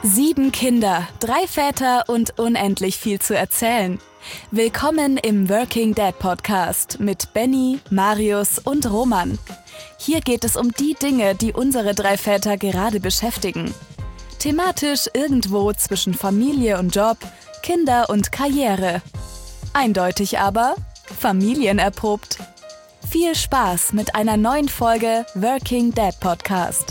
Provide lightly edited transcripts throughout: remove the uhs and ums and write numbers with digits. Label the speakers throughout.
Speaker 1: 7 Kinder, 3 Väter und unendlich viel zu erzählen. Willkommen im Working Dad Podcast mit Benny, Marius und Roman. Hier geht es um die Dinge, die unsere 3 Väter gerade beschäftigen. Thematisch irgendwo zwischen Familie und Job, Kinder und Karriere. Eindeutig aber familienerprobt. Viel Spaß mit einer neuen Folge Working Dad Podcast.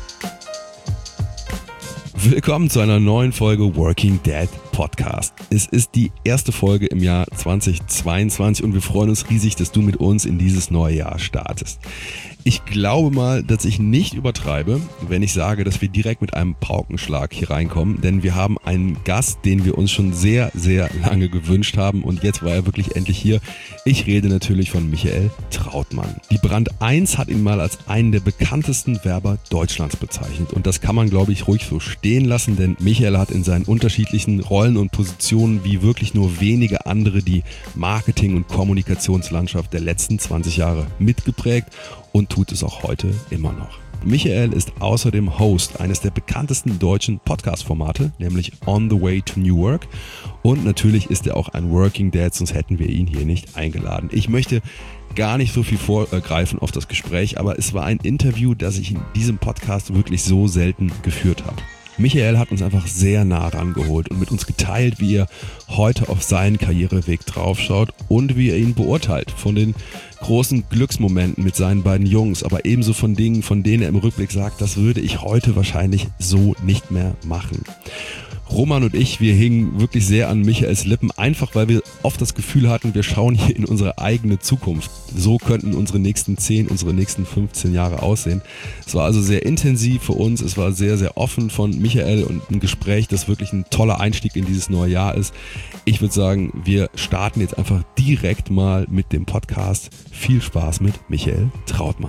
Speaker 2: Willkommen zu einer neuen Folge Working Dad Podcast. Es ist die erste Folge im Jahr 2022 und wir freuen uns riesig, dass du mit uns in dieses neue Jahr startest. Ich glaube mal, dass ich nicht übertreibe, wenn ich sage, dass wir direkt mit einem Paukenschlag hier reinkommen, denn wir haben einen Gast, den wir uns schon sehr, sehr lange gewünscht haben und jetzt war er wirklich endlich hier. Ich rede natürlich von Michael Trautmann. Die Brand 1 hat ihn mal als einen der bekanntesten Werber Deutschlands bezeichnet und das kann man, glaube ich, ruhig so stehen lassen, denn Michael hat in seinen unterschiedlichen Rollen und Positionen wie wirklich nur wenige andere die Marketing- und Kommunikationslandschaft der letzten 20 Jahre mitgeprägt und tut es auch heute immer noch. Michael ist außerdem Host eines der bekanntesten deutschen Podcast-Formate, nämlich On the Way to New Work. Und natürlich ist er auch ein Working Dad, sonst hätten wir ihn hier nicht eingeladen. Ich möchte gar nicht so viel vorgreifen auf das Gespräch, aber es war ein Interview, das ich in diesem Podcast wirklich so selten geführt habe. Michael hat uns einfach sehr nah rangeholt und mit uns geteilt, wie er heute auf seinen Karriereweg draufschaut und wie er ihn beurteilt. Von den großen Glücksmomenten mit seinen beiden Jungs, aber ebenso von Dingen, von denen er im Rückblick sagt, das würde ich heute wahrscheinlich so nicht mehr machen. Roman und ich, wir hingen wirklich sehr an Michaels Lippen, einfach weil wir oft das Gefühl hatten, wir schauen hier in unsere eigene Zukunft. So könnten unsere nächsten 10, unsere nächsten 15 Jahre aussehen. Es war also sehr intensiv für uns, es war sehr, sehr offen von Michael und ein Gespräch, das wirklich ein toller Einstieg in dieses neue Jahr ist. Ich würde sagen, wir starten jetzt einfach direkt mal mit dem Podcast. Viel Spaß mit Michael Trautmann.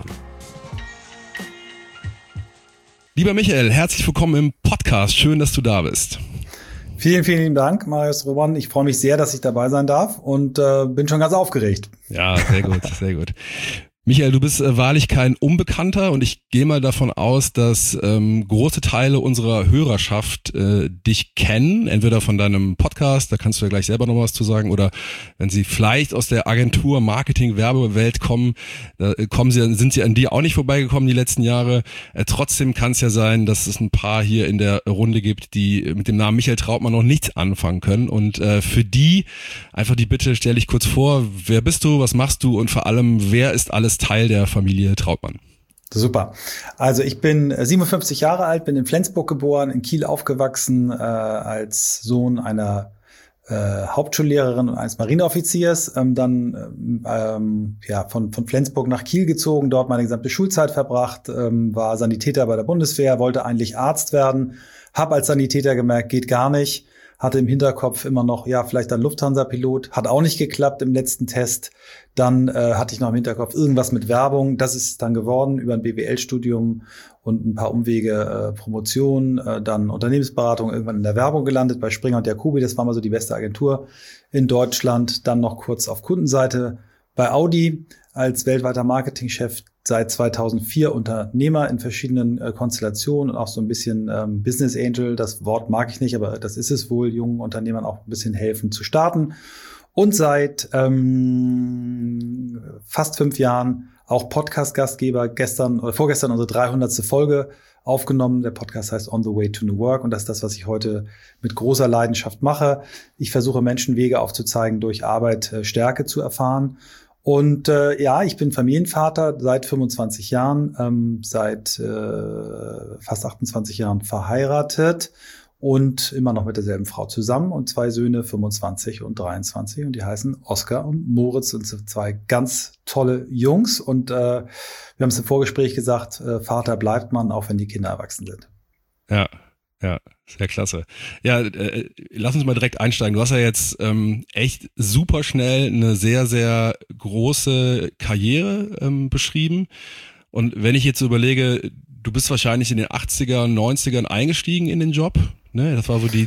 Speaker 2: Lieber Michael, herzlich willkommen im Podcast. Schön, dass du da bist.
Speaker 3: Vielen, vielen Dank, Marius, Roman. Ich freue mich sehr, dass ich dabei sein darf und bin schon ganz aufgeregt.
Speaker 2: Ja, sehr gut, sehr gut. Michael, du bist wahrlich kein Unbekannter und ich gehe mal davon aus, dass große Teile unserer Hörerschaft dich kennen, entweder von deinem Podcast, da kannst du ja gleich selber noch was zu sagen, oder wenn sie vielleicht aus der Agentur Marketing, Werbewelt kommen, sind sie an dir auch nicht vorbeigekommen die letzten Jahre. Trotzdem kann es ja sein, dass es ein paar hier in der Runde gibt, die mit dem Namen Michael Trautmann noch nichts anfangen können und für die einfach die Bitte, stell dich kurz vor, wer bist du, was machst du und vor allem, wer ist alles Teil der Familie Trautmann?
Speaker 3: Super. Also ich bin 57 Jahre alt, bin in Flensburg geboren, in Kiel aufgewachsen, als Sohn einer Hauptschullehrerin und eines Marineoffiziers, von Flensburg nach Kiel gezogen, dort meine gesamte Schulzeit verbracht, war Sanitäter bei der Bundeswehr, wollte eigentlich Arzt werden, habe als Sanitäter gemerkt, geht gar nicht, hatte im Hinterkopf immer noch, ja, vielleicht ein Lufthansa-Pilot, hat auch nicht geklappt im letzten Test. Dann hatte ich noch im Hinterkopf irgendwas mit Werbung. Das ist dann geworden über ein BWL-Studium und ein paar Umwege, Promotion, dann Unternehmensberatung, irgendwann in der Werbung gelandet bei Springer und Jacobi. Das war mal so die beste Agentur in Deutschland. Dann noch kurz auf Kundenseite bei Audi als weltweiter Marketingchef, seit 2004 Unternehmer in verschiedenen Konstellationen und auch so ein bisschen Business Angel. Das Wort mag ich nicht, aber das ist es wohl, jungen Unternehmern auch ein bisschen helfen zu starten. Und seit fast 5 Jahren auch Podcast-Gastgeber, vorgestern unsere 300. Folge aufgenommen. Der Podcast heißt On the Way to New Work und das ist das, was ich heute mit großer Leidenschaft mache. Ich versuche Menschen Wege aufzuzeigen, durch Arbeit Stärke zu erfahren. Und ich bin Familienvater seit 25 Jahren, seit fast 28 Jahren verheiratet und immer noch mit derselben Frau zusammen und 2 Söhne, 25 und 23 und die heißen Oskar und Moritz und sind 2 ganz tolle Jungs und wir haben es im Vorgespräch gesagt, Vater bleibt man, auch wenn die Kinder erwachsen sind.
Speaker 2: Ja. Ja, sehr klasse. Ja, lass uns mal direkt einsteigen. Du hast ja jetzt echt super schnell eine sehr, sehr große Karriere beschrieben. Und wenn ich jetzt überlege, du bist wahrscheinlich in den 80er, 90ern eingestiegen in den Job. Ne? Das war so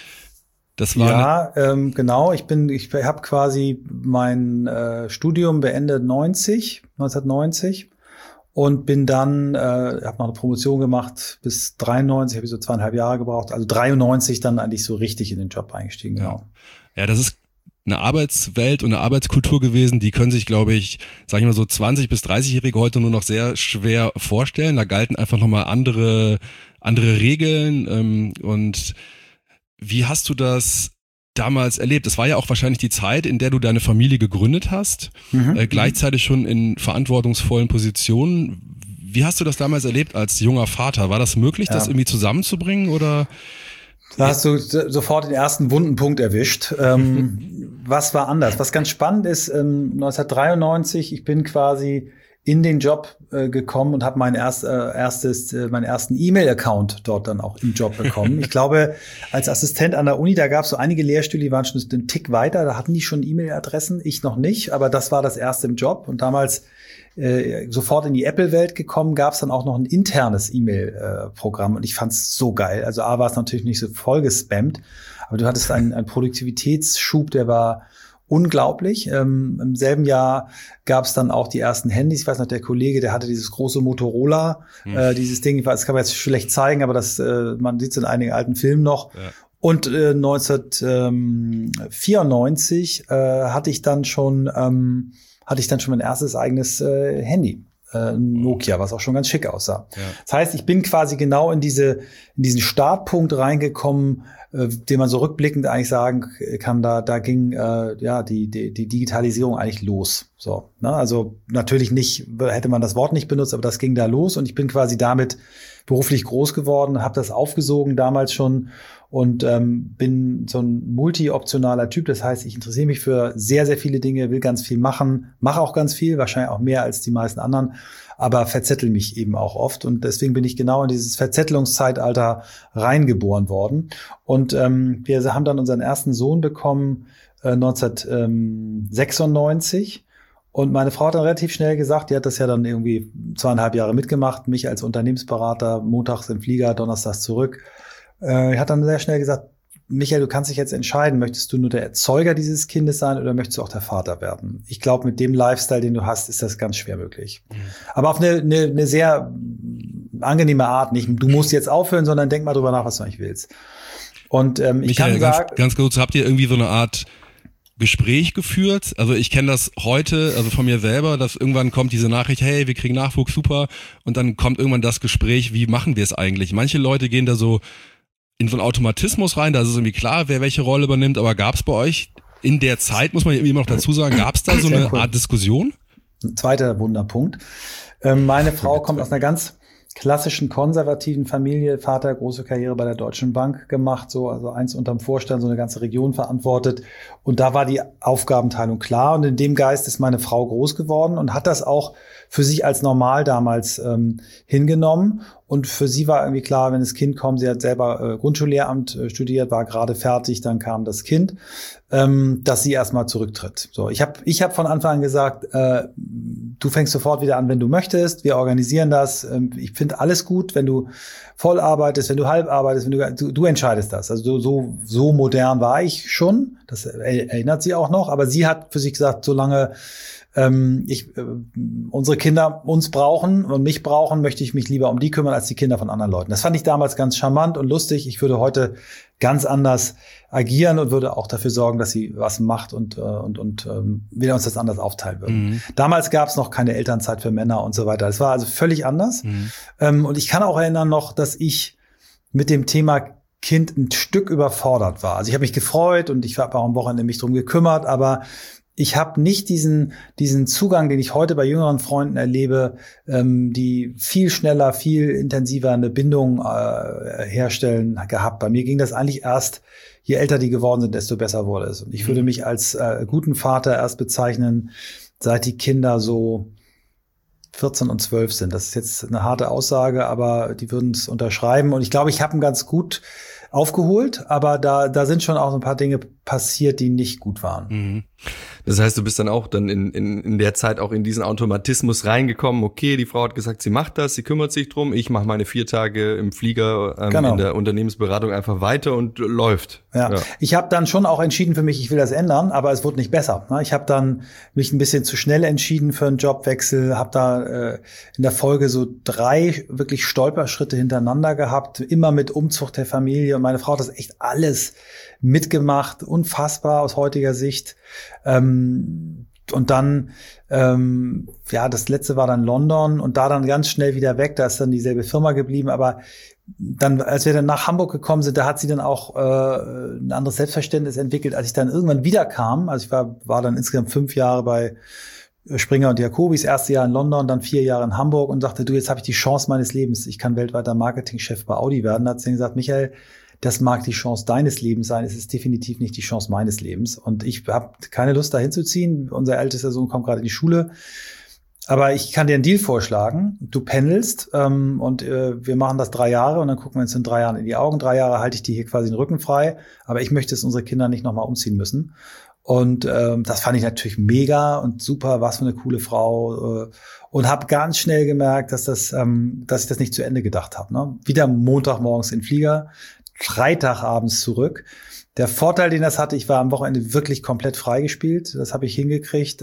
Speaker 3: genau. Ich habe quasi mein Studium beendet 1990 und bin dann, habe noch eine Promotion gemacht bis 93, habe ich so 2,5 Jahre gebraucht, also 93 dann eigentlich so richtig in den Job eingestiegen, genau.
Speaker 2: Ja, das ist eine Arbeitswelt und eine Arbeitskultur gewesen, die können sich, glaube ich, sag ich mal so 20- bis 30-Jährige heute nur noch sehr schwer vorstellen. Da galten einfach nochmal andere Regeln. Und wie hast du das damals erlebt? Es war ja auch wahrscheinlich die Zeit, in der du deine Familie gegründet hast, gleichzeitig schon in verantwortungsvollen Positionen. Wie hast du das damals erlebt als junger Vater? War das möglich, das irgendwie zusammenzubringen oder?
Speaker 3: Da hast du sofort den ersten wunden Punkt erwischt. Was war anders? Was ganz spannend ist, 1993, ich bin quasi in den Job gekommen und habe meinen ersten E-Mail-Account dort dann auch im Job bekommen. Ich glaube, als Assistent an der Uni, da gab es so einige Lehrstühle, die waren schon einen Tick weiter, da hatten die schon E-Mail-Adressen, ich noch nicht, aber das war das erste im Job und damals sofort in die Apple-Welt gekommen, gab es dann auch noch ein internes E-Mail-Programm und ich fand's so geil. Also A, war es natürlich nicht so voll gespammt, aber du hattest einen Produktivitätsschub, der war unglaublich. Im selben Jahr gab es dann auch die ersten Handys. Ich weiß noch, der Kollege, der hatte dieses große Motorola, dieses Ding, das kann man jetzt schlecht zeigen, aber man sieht es in einigen alten Filmen noch. Ja. Und 1994 hatte ich dann schon mein erstes eigenes Handy. Nokia, was auch schon ganz schick aussah. Ja. Das heißt, ich bin quasi genau in diesen Startpunkt reingekommen, den man so rückblickend eigentlich sagen kann, da ging die Digitalisierung eigentlich los. So, ne? Also natürlich nicht, hätte man das Wort nicht benutzt, aber das ging da los und ich bin quasi damit beruflich groß geworden, habe das aufgesogen damals schon und bin so ein multi-optionaler Typ. Das heißt, ich interessiere mich für sehr, sehr viele Dinge, will ganz viel machen, mache auch ganz viel, wahrscheinlich auch mehr als die meisten anderen, aber verzettel mich eben auch oft. Und deswegen bin ich genau in dieses Verzettelungszeitalter reingeboren worden. Und wir haben dann unseren ersten Sohn bekommen 1996. Und meine Frau hat dann relativ schnell gesagt, die hat das ja dann irgendwie 2,5 Jahre mitgemacht, mich als Unternehmensberater, montags im Flieger, donnerstags zurück. Hat dann sehr schnell gesagt, Michael, du kannst dich jetzt entscheiden, möchtest du nur der Erzeuger dieses Kindes sein oder möchtest du auch der Vater werden? Ich glaube, mit dem Lifestyle, den du hast, ist das ganz schwer möglich. Aber auf eine sehr angenehme Art. Nicht, du musst jetzt aufhören, sondern denk mal drüber nach, was du eigentlich willst. Und ich
Speaker 2: Michael,
Speaker 3: kann sagen,
Speaker 2: ganz kurz, habt ihr irgendwie so eine Art Gespräch geführt? Also ich kenne das heute, also von mir selber, dass irgendwann kommt diese Nachricht, hey, wir kriegen Nachwuchs, super, und dann kommt irgendwann das Gespräch, wie machen wir es eigentlich? Manche Leute gehen da so in so einen Automatismus rein, da ist es irgendwie klar, wer welche Rolle übernimmt, aber gab es bei euch in der Zeit, muss man immer noch dazu sagen, gab es da so eine Art Diskussion?
Speaker 3: Ein zweiter Wunderpunkt. Meine Frau kommt aus einer ganz klassischen konservativen Familie, Vater, große Karriere bei der Deutschen Bank gemacht, also eins unterm Vorstand, so eine ganze Region verantwortet. Und da war die Aufgabenteilung klar. Und in dem Geist ist meine Frau groß geworden und hat das auch für sich als normal damals hingenommen. Und für sie war irgendwie klar, wenn das Kind kommt, sie hat selber Grundschullehramt studiert, war gerade fertig, dann kam das Kind, dass sie erstmal zurücktritt. So, ich hab von Anfang an gesagt, du fängst sofort wieder an, wenn du möchtest, wir organisieren das. Ich finde alles gut, wenn du voll arbeitest, wenn du halb arbeitest, wenn du entscheidest das. Also so modern war ich schon, das erinnert sie auch noch, aber sie hat für sich gesagt, solange unsere Kinder uns brauchen und mich brauchen, möchte ich mich lieber um die kümmern als die Kinder von anderen Leuten. Das fand ich damals ganz charmant und lustig. Ich würde heute ganz anders agieren und würde auch dafür sorgen, dass sie was macht und wir uns das anders aufteilen würden. Damals gab es noch keine Elternzeit für Männer und so weiter. Es war also völlig anders. Und ich kann auch erinnern noch, dass ich mit dem Thema Kind ein Stück überfordert war. Also ich habe mich gefreut und ich habe auch am Wochenende mich drum gekümmert, aber ich habe nicht diesen Zugang, den ich heute bei jüngeren Freunden erlebe, die viel schneller, viel intensiver eine Bindung herstellen, gehabt. Bei mir ging das eigentlich erst, je älter die geworden sind, desto besser wurde es. Und ich würde mich als guten Vater erst bezeichnen, seit die Kinder so 14 und 12 sind. Das ist jetzt eine harte Aussage, aber die würden es unterschreiben. Und ich glaube, ich habe ihn ganz gut aufgeholt, aber da sind schon auch so ein paar Dinge passiert, die nicht gut waren.
Speaker 2: Das heißt, du bist dann auch dann in der Zeit auch in diesen Automatismus reingekommen. Okay, die Frau hat gesagt, sie macht das, sie kümmert sich drum. Ich mache meine 4 Tage im Flieger in der Unternehmensberatung einfach weiter und läuft.
Speaker 3: Ja. Ich habe dann schon auch entschieden für mich, ich will das ändern, aber es wurde nicht besser. Ich habe dann mich ein bisschen zu schnell entschieden für einen Jobwechsel, habe da in der Folge so 3 wirklich Stolperschritte hintereinander gehabt, immer mit Umzug der Familie. Und meine Frau hat das echt alles mitgemacht, unfassbar aus heutiger Sicht. Und dann, das letzte war dann London und da dann ganz schnell wieder weg. Da ist dann dieselbe Firma geblieben. Aber dann, als wir dann nach Hamburg gekommen sind, da hat sie dann auch ein anderes Selbstverständnis entwickelt. Als ich dann irgendwann wieder kam, also ich war dann insgesamt 5 Jahre bei Springer und Jacobi, das erste Jahr in London, dann 4 Jahre in Hamburg und sagte, du, jetzt habe ich die Chance meines Lebens. Ich kann weltweiter Marketingchef bei Audi werden. Da hat sie gesagt, Michael, das mag die Chance deines Lebens sein, es ist definitiv nicht die Chance meines Lebens. Und ich habe keine Lust, da hinzuziehen. Unser ältester Sohn kommt gerade in die Schule. Aber ich kann dir einen Deal vorschlagen. Du pendelst und wir machen das 3 Jahre und dann gucken wir uns in 3 Jahren in die Augen. 3 Jahre halte ich dir hier quasi den Rücken frei. Aber ich möchte, dass unsere Kinder nicht nochmal umziehen müssen. Und das fand ich natürlich mega und super, was für eine coole Frau. Und habe ganz schnell gemerkt, dass ich das nicht zu Ende gedacht habe. Ne? Wieder Montagmorgens in den Flieger, Freitagabends zurück. Der Vorteil, den das hatte, ich war am Wochenende wirklich komplett freigespielt. Das habe ich hingekriegt.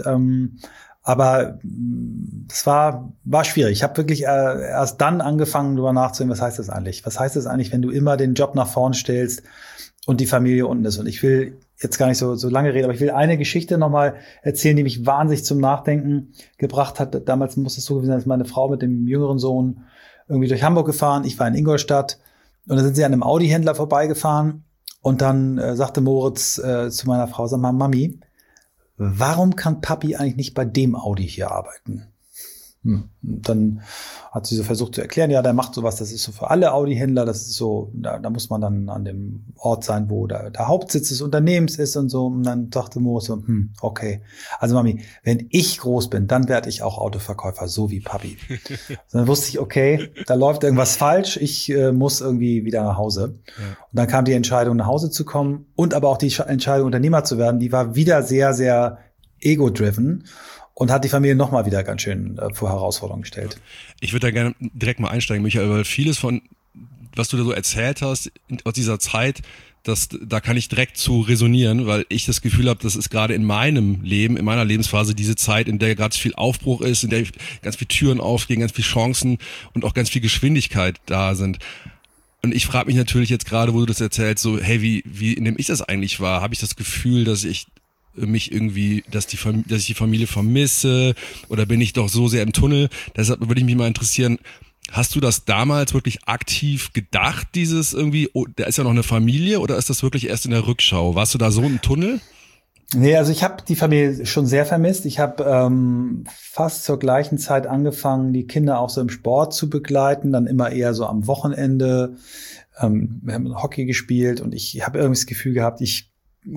Speaker 3: Aber es war schwierig. Ich habe wirklich erst dann angefangen, darüber nachzudenken, was heißt das eigentlich? Was heißt das eigentlich, wenn du immer den Job nach vorn stellst und die Familie unten ist? Und ich will jetzt gar nicht so lange reden, aber ich will eine Geschichte nochmal erzählen, die mich wahnsinnig zum Nachdenken gebracht hat. Damals muss es so gewesen sein, dass meine Frau mit dem jüngeren Sohn irgendwie durch Hamburg gefahren. Ich war in Ingolstadt. Und dann sind sie an einem Audi-Händler vorbeigefahren und dann sagte Moritz zu meiner Frau, sag mal, Mami, warum kann Papi eigentlich nicht bei dem Audi hier arbeiten? Und dann hat sie so versucht zu erklären, ja, der macht sowas, das ist so für alle Audi-Händler, das ist so, da muss man dann an dem Ort sein, wo der Hauptsitz des Unternehmens ist und so. Und dann dachte Moritz so, okay. Also Mami, wenn ich groß bin, dann werde ich auch Autoverkäufer, so wie Papi. Dann wusste ich, okay, da läuft irgendwas falsch, ich muss irgendwie wieder nach Hause. Ja. Und dann kam die Entscheidung, nach Hause zu kommen und aber auch die Entscheidung, Unternehmer zu werden, die war wieder sehr, sehr ego-driven. Und hat die Familie nochmal wieder ganz schön vor Herausforderungen gestellt.
Speaker 2: Ich würde da gerne direkt mal einsteigen, Michael, weil vieles von, was du da so erzählt hast aus dieser Zeit, da kann ich direkt zu resonieren, weil ich das Gefühl habe, das ist gerade in meinem Leben, in meiner Lebensphase diese Zeit, in der ganz viel Aufbruch ist, in der ganz viele Türen aufgehen, ganz viele Chancen und auch ganz viel Geschwindigkeit da sind. Und ich frage mich natürlich jetzt gerade, wo du das erzählst, so, hey, wie nehme ich das eigentlich wahr? Habe ich das Gefühl, dass ich mich irgendwie, dass ich die Familie vermisse oder bin ich doch so sehr im Tunnel? Deshalb würde ich mich mal interessieren, hast du das damals wirklich aktiv gedacht, dieses irgendwie, oh, da ist ja noch eine Familie, oder ist das wirklich erst in der Rückschau? Warst du da so im Tunnel?
Speaker 3: Nee, also ich habe die Familie schon sehr vermisst. Ich habe fast zur gleichen Zeit angefangen, die Kinder auch so im Sport zu begleiten, dann immer eher so am Wochenende. Wir haben Hockey gespielt und ich habe irgendwie das Gefühl gehabt, ich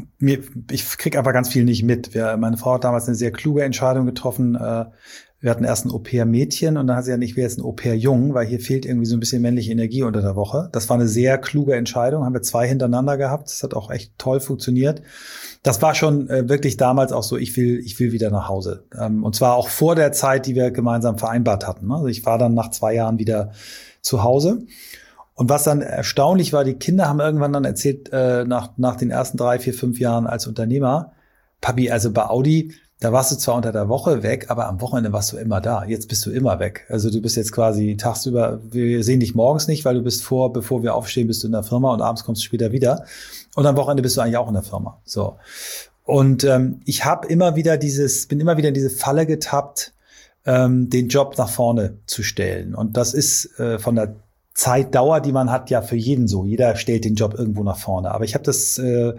Speaker 3: krieg einfach ganz viel nicht mit. Meine Frau hat damals eine sehr kluge Entscheidung getroffen. Wir hatten erst ein Au-pair-Mädchen und dann hat sie ja nicht, wir jetzt ein Au-pair-Jungen, weil hier fehlt irgendwie so ein bisschen männliche Energie unter der Woche. Das war eine sehr kluge Entscheidung. Haben wir 2 hintereinander gehabt. Das hat auch echt toll funktioniert. Das war schon wirklich damals auch so, ich will wieder nach Hause. Und zwar auch vor der Zeit, die wir gemeinsam vereinbart hatten. Also ich war dann nach 2 Jahren wieder zu Hause. Und was dann erstaunlich war, die Kinder haben irgendwann dann erzählt, nach den ersten 3, 4, 5 Jahren als Unternehmer, Papi, also bei Audi, da warst du zwar unter der Woche weg, aber am Wochenende warst du immer da. Jetzt bist du immer weg. Also du bist jetzt quasi tagsüber, wir sehen dich morgens nicht, weil du bist bevor wir aufstehen, bist du in der Firma und abends kommst du später wieder. Und am Wochenende bist du eigentlich auch in der Firma. So. Und ich habe bin immer wieder in diese Falle getappt, den Job nach vorne zu stellen. Und das ist von der Zeitdauer, die man hat, ja für jeden so. Jeder stellt den Job irgendwo nach vorne. Aber ich habe das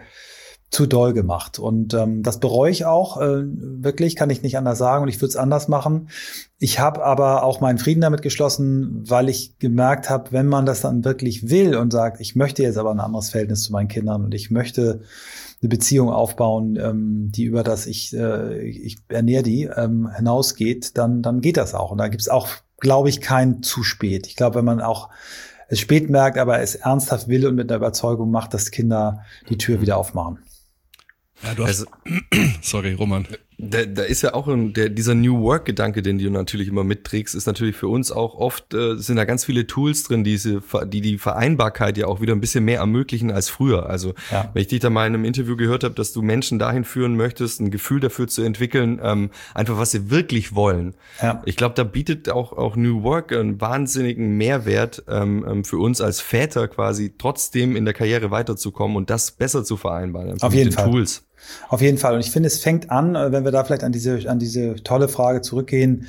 Speaker 3: zu doll gemacht. Und das bereue ich auch. Wirklich, kann ich nicht anders sagen. Und ich würde es anders machen. Ich habe aber auch meinen Frieden damit geschlossen, weil ich gemerkt habe, wenn man das dann wirklich will und sagt, ich möchte jetzt aber ein anderes Verhältnis zu meinen Kindern und ich möchte eine Beziehung aufbauen, die über das ich ernähre die hinausgeht, dann geht das auch. Und da gibt's auch, glaube ich, kein zu spät. Ich glaube, wenn man auch es spät merkt, aber es ernsthaft will und mit einer Überzeugung macht, dass Kinder die Tür wieder aufmachen.
Speaker 2: Ja, du hast, sorry, Roman.
Speaker 4: Da ist ja auch dieser New Work-Gedanke, den du natürlich immer mitträgst, ist natürlich für uns auch oft, sind da ganz viele Tools drin, die Vereinbarkeit ja auch wieder ein bisschen mehr ermöglichen als früher. Also wenn ich dich da mal in einem Interview gehört habe, dass du Menschen dahin führen möchtest, ein Gefühl dafür zu entwickeln, einfach was sie wirklich wollen. Ja. Ich glaube, da bietet auch New Work einen wahnsinnigen Mehrwert für uns als Väter quasi, trotzdem in der Karriere weiterzukommen und das besser zu vereinbaren.
Speaker 3: Auf jeden Fall. Tools. Auf jeden Fall. Und ich finde, es fängt an, wenn wir da vielleicht an diese tolle Frage zurückgehen.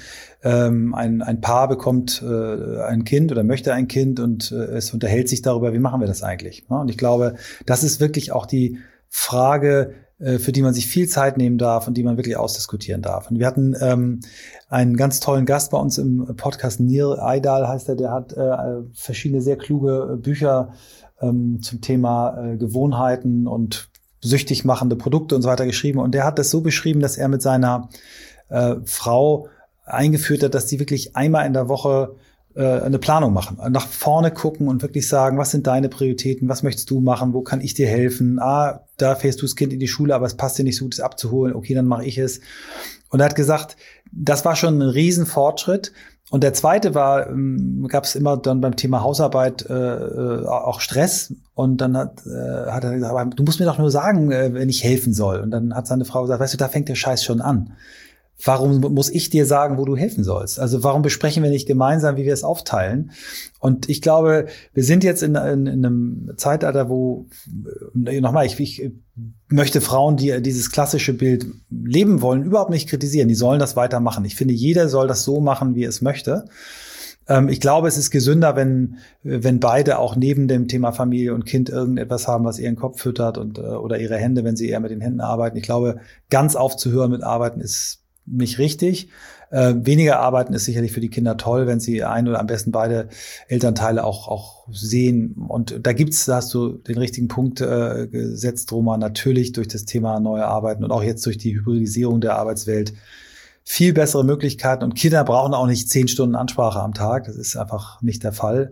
Speaker 3: Ein Paar bekommt ein Kind oder möchte ein Kind und es unterhält sich darüber, wie machen wir das eigentlich? Und ich glaube, das ist wirklich auch die Frage, für die man sich viel Zeit nehmen darf und die man wirklich ausdiskutieren darf. Und wir hatten einen ganz tollen Gast bei uns im Podcast, Nir Eidal heißt er, der hat verschiedene sehr kluge Bücher zum Thema Gewohnheiten und süchtig machende Produkte und so weiter geschrieben. Und der hat das so beschrieben, dass er mit seiner Frau eingeführt hat, dass die wirklich einmal in der Woche eine Planung machen, nach vorne gucken und wirklich sagen, was sind deine Prioritäten, was möchtest du machen, wo kann ich dir helfen? Da fährst du das Kind in die Schule, aber es passt dir nicht so gut, es abzuholen. Okay, dann mache ich es. Und er hat gesagt, das war schon ein Riesenfortschritt. Und der zweite gab es immer dann beim Thema Hausarbeit auch Stress. Und dann hat er gesagt, aber du musst mir doch nur sagen, wenn ich helfen soll. Und dann hat seine Frau gesagt, weißt du, da fängt der Scheiß schon an. Warum muss ich dir sagen, wo du helfen sollst? Also warum besprechen wir nicht gemeinsam, wie wir es aufteilen? Und ich glaube, wir sind jetzt in einem Zeitalter, wo, nochmal, ich möchte Frauen, die dieses klassische Bild leben wollen, überhaupt nicht kritisieren. Die sollen das weitermachen. Ich finde, jeder soll das so machen, wie er es möchte. Ich glaube, es ist gesünder, wenn beide auch neben dem Thema Familie und Kind irgendetwas haben, was ihren Kopf füttert oder ihre Hände, wenn sie eher mit den Händen arbeiten. Ich glaube, ganz aufzuhören mit Arbeiten ist nicht richtig. Weniger arbeiten ist sicherlich für die Kinder toll, wenn sie ein oder am besten beide Elternteile auch sehen. Und da hast du den richtigen Punkt gesetzt, Roman, natürlich durch das Thema neue Arbeiten und auch jetzt durch die Hybridisierung der Arbeitswelt viel bessere Möglichkeiten. Und Kinder brauchen auch nicht 10 Stunden Ansprache am Tag. Das ist einfach nicht der Fall.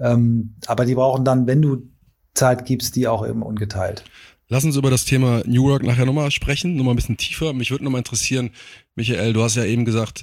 Speaker 3: Aber die brauchen dann, wenn du Zeit gibst, die auch eben ungeteilt.
Speaker 2: Lass uns über das Thema New Work nachher nochmal sprechen, nochmal ein bisschen tiefer. Mich würde nochmal interessieren, Michael, du hast ja eben gesagt,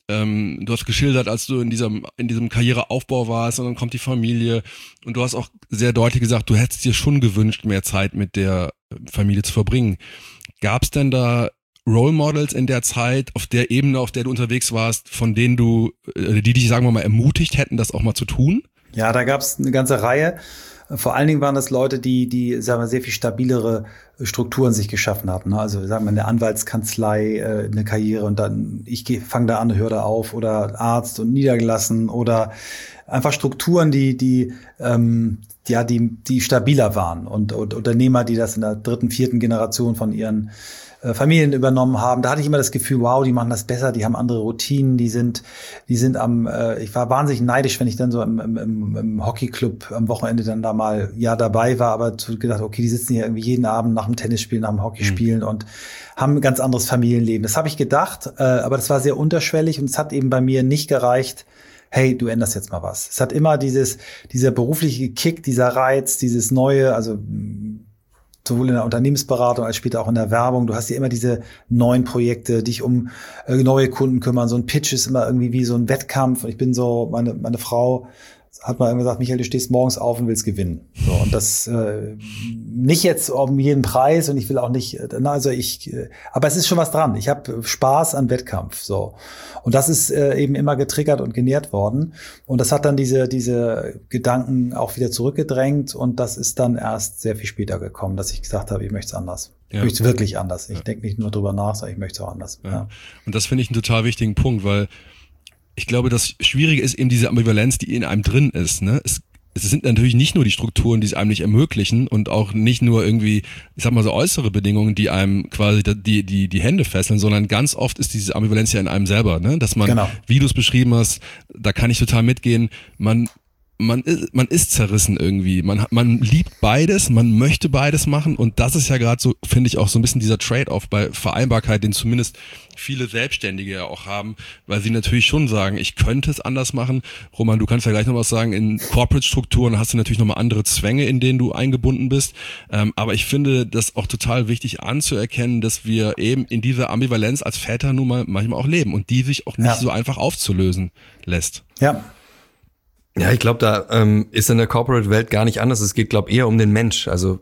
Speaker 2: du hast geschildert, als du in diesem Karriereaufbau warst und dann kommt die Familie und du hast auch sehr deutlich gesagt, du hättest dir schon gewünscht, mehr Zeit mit der Familie zu verbringen. Gab es denn da Role Models in der Zeit, auf der Ebene, auf der du unterwegs warst, von denen die dich, sagen wir mal, ermutigt hätten, das auch mal zu tun?
Speaker 3: Ja, da gab es eine ganze Reihe. Vor allen Dingen waren das Leute, die sagen wir, sehr viel stabilere Strukturen sich geschaffen hatten. Also sagen wir in der Anwaltskanzlei eine Karriere und dann ich fange da an, höre da auf oder Arzt und niedergelassen oder einfach Strukturen, die stabiler waren und Unternehmer, die das in der 3., 4. Generation von ihren Familien übernommen haben. Da hatte ich immer das Gefühl, wow, die machen das besser, die haben andere Routinen, die sind ich war wahnsinnig neidisch, wenn ich dann so im Hockeyclub am Wochenende dann da mal dabei war, aber gedacht, okay, die sitzen hier irgendwie jeden Abend nach dem Tennisspielen, nach dem Hockeyspielen und haben ein ganz anderes Familienleben. Das habe ich gedacht, aber das war sehr unterschwellig und es hat eben bei mir nicht gereicht, hey, du änderst jetzt mal was. Es hat immer dieser berufliche Kick, dieser Reiz, dieses Neue, also sowohl in der Unternehmensberatung als später auch in der Werbung. Du hast ja immer diese neuen Projekte, dich um neue Kunden kümmern. So ein Pitch ist immer irgendwie wie so ein Wettkampf. Und ich bin so, meine Frau hat mal gesagt, Michael, du stehst morgens auf und willst gewinnen. So, und das nicht jetzt um jeden Preis und ich will auch nicht, aber es ist schon was dran. Ich habe Spaß an Wettkampf. So. Und das ist eben immer getriggert und genährt worden. Und das hat dann diese Gedanken auch wieder zurückgedrängt. Und das ist dann erst sehr viel später gekommen, dass ich gesagt habe, ich möchte es anders. Ja. Ich möchte es wirklich anders. Ich denke nicht nur drüber nach, sondern ich möchte es auch anders.
Speaker 2: Ja. Ja. Und das finde ich einen total wichtigen Punkt, weil ich glaube, das Schwierige ist eben diese Ambivalenz, die in einem drin ist. Ne? Es sind natürlich nicht nur die Strukturen, die es einem nicht ermöglichen und auch nicht nur irgendwie, ich sag mal so äußere Bedingungen, die einem quasi die Hände fesseln, sondern ganz oft ist diese Ambivalenz ja in einem selber, ne? Dass man, Wie du es beschrieben hast, da kann ich total mitgehen, man man ist zerrissen irgendwie. Man liebt beides, man möchte beides machen und das ist ja gerade so, finde ich, auch so ein bisschen dieser Trade-off bei Vereinbarkeit, den zumindest viele Selbstständige ja auch haben, weil sie natürlich schon sagen, ich könnte es anders machen. Roman, du kannst ja gleich noch was sagen, in Corporate-Strukturen hast du natürlich nochmal andere Zwänge, in denen du eingebunden bist, aber ich finde das auch total wichtig anzuerkennen, dass wir eben in dieser Ambivalenz als Väter nun mal manchmal auch leben und die sich auch nicht so einfach aufzulösen lässt.
Speaker 3: Ja.
Speaker 4: Ja, ich glaube, da ist in der Corporate-Welt gar nicht anders. Es geht, glaube ich, eher um den Mensch. Also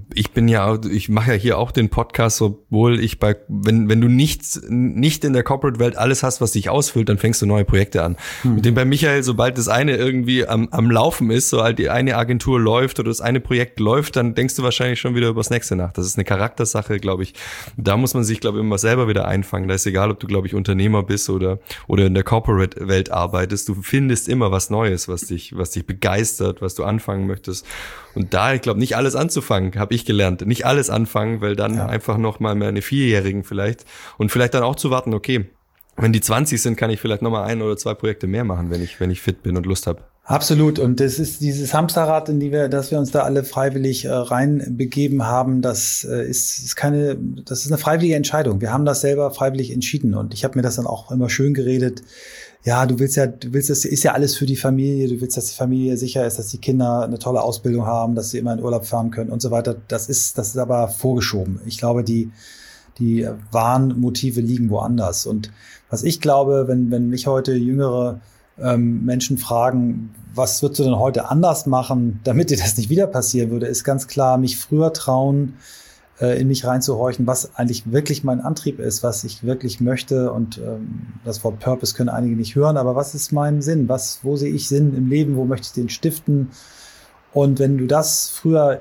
Speaker 4: ich mache ja hier auch den Podcast, obwohl wenn du nicht in der Corporate-Welt alles hast, was dich ausfüllt, dann fängst du neue Projekte an. Mit dem bei Michael, sobald das eine irgendwie am Laufen ist, so halt die eine Agentur läuft oder das eine Projekt läuft, dann denkst du wahrscheinlich schon wieder über das nächste nach. Das ist eine Charaktersache, glaube ich. Da muss man sich, glaube ich, immer selber wieder einfangen. Da ist egal, ob du, glaube ich, Unternehmer bist oder in der Corporate-Welt arbeitest. Du findest immer was Neues, was dich begeistert, was du anfangen möchtest. Und da, ich glaube, nicht alles anzufangen, habe ich gelernt. Nicht alles anfangen, weil dann einfach noch mal mehr eine Vierjährigen vielleicht und vielleicht dann auch zu warten, okay, wenn die 20 sind, kann ich vielleicht noch mal 1 oder 2 Projekte mehr machen, wenn ich fit bin und Lust habe.
Speaker 3: Absolut. Und das ist dieses Hamsterrad, dass wir uns da alle freiwillig reinbegeben haben. Das ist eine freiwillige Entscheidung. Wir haben das selber freiwillig entschieden. Und ich habe mir das dann auch immer schön geredet. Ja, das ist ja alles für die Familie. Du willst, dass die Familie sicher ist, dass die Kinder eine tolle Ausbildung haben, dass sie immer in Urlaub fahren können und so weiter. Das ist aber vorgeschoben. Ich glaube, die wahren Motive liegen woanders. Und was ich glaube, wenn mich heute jüngere Menschen fragen, was würdest du denn heute anders machen, damit dir das nicht wieder passieren würde, ist ganz klar, mich früher trauen, in mich reinzuhorchen, was eigentlich wirklich mein Antrieb ist, was ich wirklich möchte. Und das Wort Purpose können einige nicht hören, aber was ist mein Sinn? Wo sehe ich Sinn im Leben? Wo möchte ich den stiften? Und wenn du das früher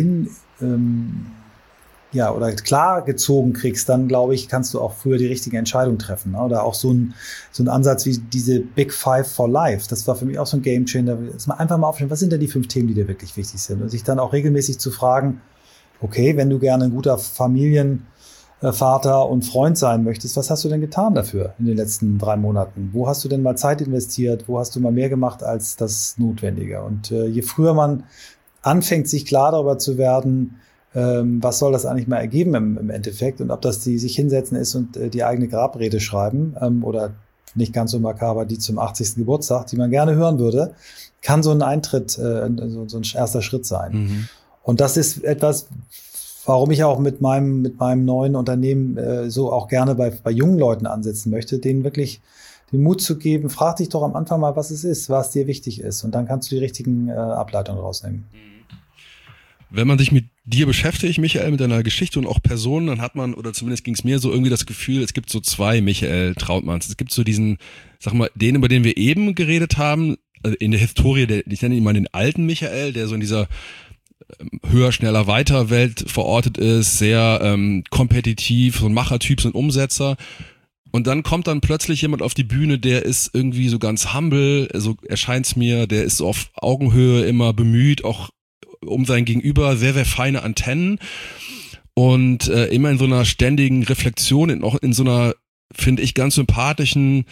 Speaker 3: oder klar gezogen kriegst, dann glaube ich, kannst du auch früher die richtige Entscheidung treffen. Oder auch so ein Ansatz wie diese Big Five for Life. Das war für mich auch so ein Game Changer. Dass man einfach mal aufstellen, was sind denn die 5 Themen, die dir wirklich wichtig sind? Und sich dann auch regelmäßig zu fragen, okay, wenn du gerne ein guter Familienvater und Freund sein möchtest, was hast du denn getan dafür in den letzten 3 Monaten? Wo hast du denn mal Zeit investiert? Wo hast du mal mehr gemacht als das Notwendige? Und je früher man anfängt, sich klar darüber zu werden, was soll das eigentlich mal ergeben im Endeffekt und ob das die sich hinsetzen ist und die eigene Grabrede schreiben oder nicht ganz so makaber die zum 80. Geburtstag, die man gerne hören würde, kann so ein Eintritt, so ein erster Schritt sein. Mhm. Und das ist etwas, warum ich auch mit meinem neuen Unternehmen so auch gerne bei jungen Leuten ansetzen möchte, denen wirklich den Mut zu geben, frag dich doch am Anfang mal, was es ist, was dir wichtig ist. Und dann kannst du die richtigen Ableitungen rausnehmen.
Speaker 2: Wenn man sich mit dir beschäftigt, Michael, mit deiner Geschichte und auch Personen, dann hat man, oder zumindest ging es mir so irgendwie das Gefühl, es gibt so 2 Michael Trautmanns. Es gibt so diesen, sag mal, den, über den wir eben geredet haben, also in der Historie, ich nenne ihn mal den alten Michael, der so in dieser höher, schneller, weiter Welt verortet ist, sehr kompetitiv, so ein Machertyp, so ein Umsetzer. Und dann kommt dann plötzlich jemand auf die Bühne, der ist irgendwie so ganz humble, so erscheint's mir, der ist so auf Augenhöhe immer bemüht, auch um sein Gegenüber, sehr, sehr feine Antennen und immer in so einer ständigen Reflexion, auch in so einer, finde ich, ganz sympathischen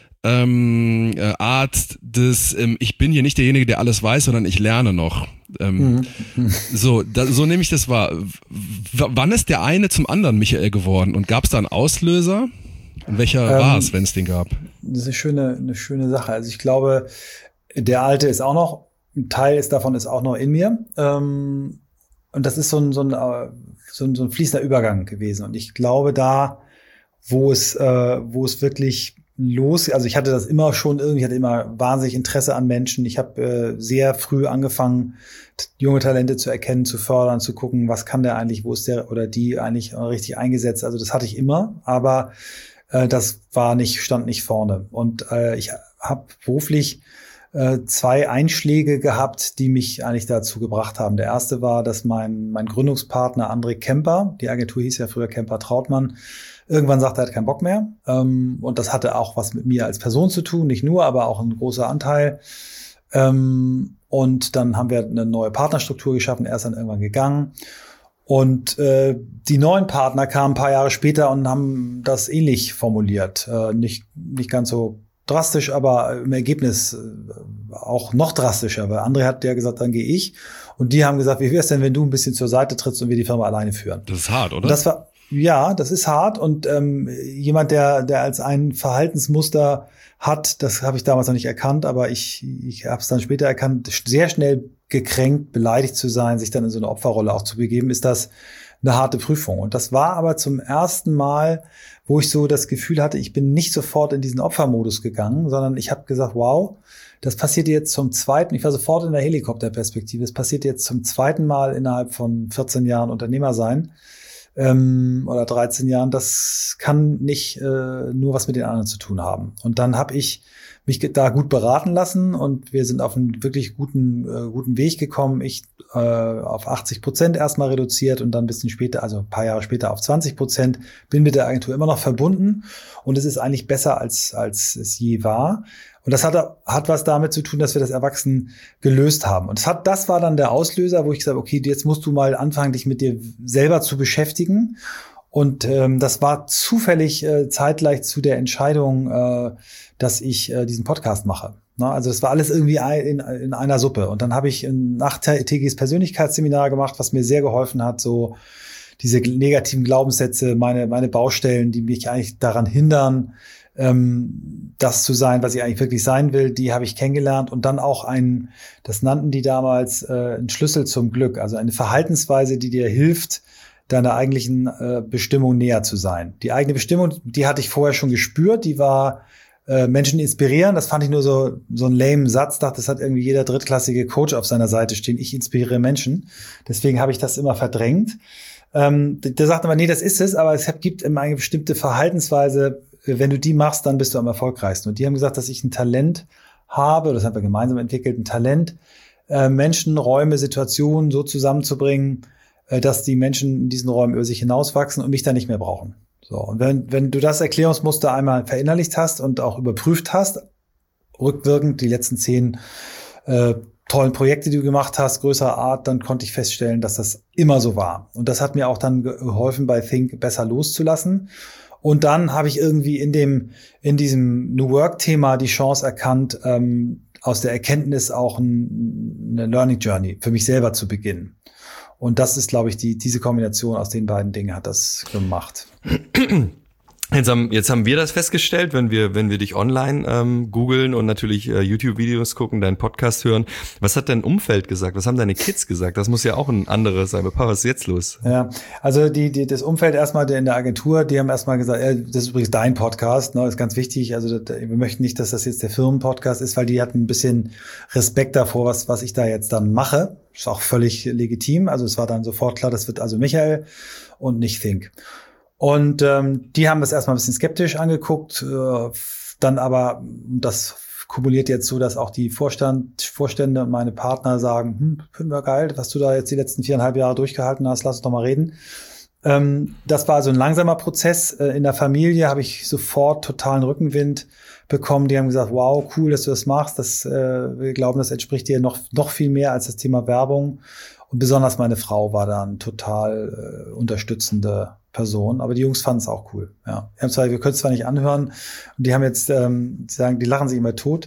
Speaker 2: Art des, ich bin hier nicht derjenige, der alles weiß, sondern ich lerne noch. So nehme ich das wahr. Wann ist der eine zum anderen Michael geworden und gab es da einen Auslöser? Und welcher war es, wenn es den gab?
Speaker 3: Das ist eine schöne Sache. Also ich glaube, der alte ist auch noch, ein Teil davon ist auch noch in mir. Und das ist so ein fließender Übergang gewesen. Und ich glaube, da, wo es wirklich also ich hatte das immer schon ich hatte immer wahnsinnig Interesse an Menschen. Ich habe sehr früh angefangen, junge Talente zu erkennen, zu fördern, zu gucken, was kann der eigentlich, wo ist der oder die eigentlich richtig eingesetzt. Also das hatte ich immer, aber das stand nicht vorne. Und ich habe beruflich 2 Einschläge gehabt, die mich eigentlich dazu gebracht haben. Der erste war, dass mein Gründungspartner André Kemper, die Agentur hieß ja früher Kemper Trautmann, irgendwann sagte, er hat keinen Bock mehr. Und das hatte auch was mit mir als Person zu tun, nicht nur, aber auch ein großer Anteil. Und dann haben wir eine neue Partnerstruktur geschaffen. Er ist dann irgendwann gegangen. Und die neuen Partner kamen ein paar Jahre später und haben das ähnlich formuliert. Nicht ganz so drastisch, aber im Ergebnis auch noch drastischer, weil André hat ja gesagt, dann gehe ich. Und die haben gesagt, wie wär's denn, wenn du ein bisschen zur Seite trittst und wir die Firma alleine führen?
Speaker 2: Das ist hart, oder?
Speaker 3: Und das war, ja, das ist hart. Und jemand, der als ein Verhaltensmuster hat, das habe ich damals noch nicht erkannt, aber ich habe es dann später erkannt, sehr schnell gekränkt, beleidigt zu sein, sich dann in so eine Opferrolle auch zu begeben, ist das eine harte Prüfung. Und das war aber zum ersten Mal, wo ich so das Gefühl hatte, ich bin nicht sofort in diesen Opfermodus gegangen, sondern ich habe gesagt, wow, das passiert jetzt zum zweiten, ich war sofort in der Helikopterperspektive, es passiert jetzt zum zweiten Mal innerhalb von 14 Jahren Unternehmer sein oder 13 Jahren, das kann nicht nur was mit den anderen zu tun haben. Und dann habe ich mich da gut beraten lassen und wir sind auf einen wirklich guten Weg gekommen. Ich auf 80% erstmal reduziert und dann ein bisschen später, also ein paar Jahre später auf 20%, bin mit der Agentur immer noch verbunden und es ist eigentlich besser, als es je war. Und das hat was damit zu tun, dass wir das Erwachsen gelöst haben. Und das war dann der Auslöser, wo ich gesagt habe, okay, jetzt musst du mal anfangen, dich mit dir selber zu beschäftigen. Und das war zufällig zeitgleich zu der Entscheidung, dass ich diesen Podcast mache. Na, also das war alles irgendwie in einer Suppe. Und dann habe ich ein 8-tägiges Persönlichkeitsseminar gemacht, was mir sehr geholfen hat, so diese negativen Glaubenssätze, meine Baustellen, die mich eigentlich daran hindern, das zu sein, was ich eigentlich wirklich sein will, die habe ich kennengelernt. Und dann auch das nannten die damals, ein Schlüssel zum Glück, also eine Verhaltensweise, die dir hilft, deiner eigentlichen Bestimmung näher zu sein. Die eigene Bestimmung, die hatte ich vorher schon gespürt, die war Menschen inspirieren. Das fand ich nur so ein lame Satz. Dachte, das hat irgendwie jeder drittklassige Coach auf seiner Seite stehen. Ich inspiriere Menschen. Deswegen habe ich das immer verdrängt. Der sagt aber, nee, das ist es, aber es gibt immer eine bestimmte Verhaltensweise. Wenn du die machst, dann bist du am erfolgreichsten. Und die haben gesagt, dass ich ein Talent habe, das haben wir gemeinsam entwickelt, ein Talent, Menschen, Räume, Situationen so zusammenzubringen, dass die Menschen in diesen Räumen über sich hinauswachsen und mich dann nicht mehr brauchen. So, und wenn du das Erklärungsmuster einmal verinnerlicht hast und auch überprüft hast, rückwirkend die letzten 10 tollen Projekte, die du gemacht hast, größerer Art, dann konnte ich feststellen, dass das immer so war. Und das hat mir auch dann geholfen, bei Think besser loszulassen. Und dann habe ich irgendwie in diesem New Work-Thema die Chance erkannt, aus der Erkenntnis auch eine Learning Journey für mich selber zu beginnen. Und das ist, glaube ich, diese Kombination aus den beiden Dingen hat das gemacht.
Speaker 4: Jetzt haben wir das festgestellt, wenn wir dich online googeln und natürlich YouTube-Videos gucken, deinen Podcast hören. Was hat dein Umfeld gesagt? Was haben deine Kids gesagt? Das muss ja auch ein anderes sein. Papa, was ist jetzt los?
Speaker 3: Ja, also das Umfeld erstmal in der Agentur, die haben erstmal gesagt, das ist übrigens dein Podcast, ne, ist ganz wichtig. Also wir möchten nicht, dass das jetzt der Firmenpodcast ist, weil die hatten ein bisschen Respekt davor, was ich da jetzt dann mache. Ist auch völlig legitim. Also es war dann sofort klar, das wird also Michael und nicht Think. Und die haben das erstmal ein bisschen skeptisch angeguckt, dann aber, das kumuliert jetzt so, dass auch die Vorstände und meine Partner sagen, finden wir geil, was du da jetzt die letzten 4,5 Jahre durchgehalten hast, lass uns doch mal reden. Das war so ein langsamer Prozess. In der Familie habe ich sofort totalen Rückenwind bekommen. Die haben gesagt, wow, cool, dass du das machst. Wir glauben, das entspricht dir noch viel mehr als das Thema Werbung. Und besonders meine Frau war da eine total unterstützende Person, aber die Jungs fanden es auch cool. Ja, wir können es zwar nicht anhören, und die haben jetzt, die lachen sich immer tot,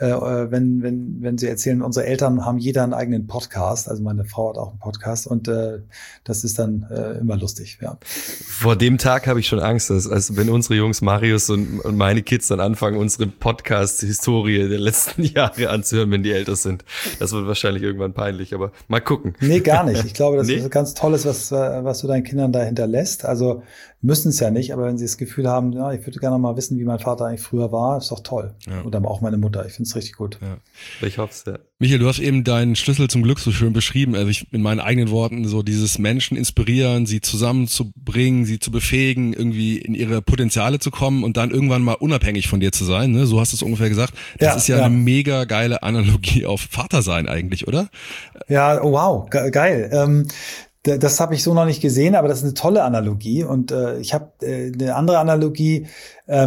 Speaker 3: wenn sie erzählen, unsere Eltern haben jeder einen eigenen Podcast, also meine Frau hat auch einen Podcast und das ist dann immer lustig. Ja.
Speaker 4: Vor dem Tag habe ich schon Angst, dass wenn unsere Jungs Marius und meine Kids dann anfangen, unsere Podcast-Historie der letzten Jahre anzuhören, wenn die älter sind. Das wird wahrscheinlich irgendwann peinlich, aber mal gucken.
Speaker 3: Nee, gar nicht. Ich glaube, das ist ganz Tolles, was du deinen Kindern da hinterlässt. Also müssen es ja nicht, aber wenn sie das Gefühl haben, ja, ich würde gerne mal wissen, wie mein Vater eigentlich früher war, ist doch toll. Ja. Oder auch meine Mutter. Ich finde es richtig gut.
Speaker 4: Ja. Ich hoffe es, ja.
Speaker 2: Michael, du hast eben deinen Schlüssel zum Glück so schön beschrieben. Also in meinen eigenen Worten so dieses Menschen inspirieren, sie zusammenzubringen, sie zu befähigen, irgendwie in ihre Potenziale zu kommen und dann irgendwann mal unabhängig von dir zu sein. Ne? So hast du es ungefähr gesagt. Das ist ja eine mega geile Analogie auf Vatersein eigentlich, oder?
Speaker 3: Ja, wow, geil. Das habe ich so noch nicht gesehen, aber das ist eine tolle Analogie. Und ich habe eine andere Analogie,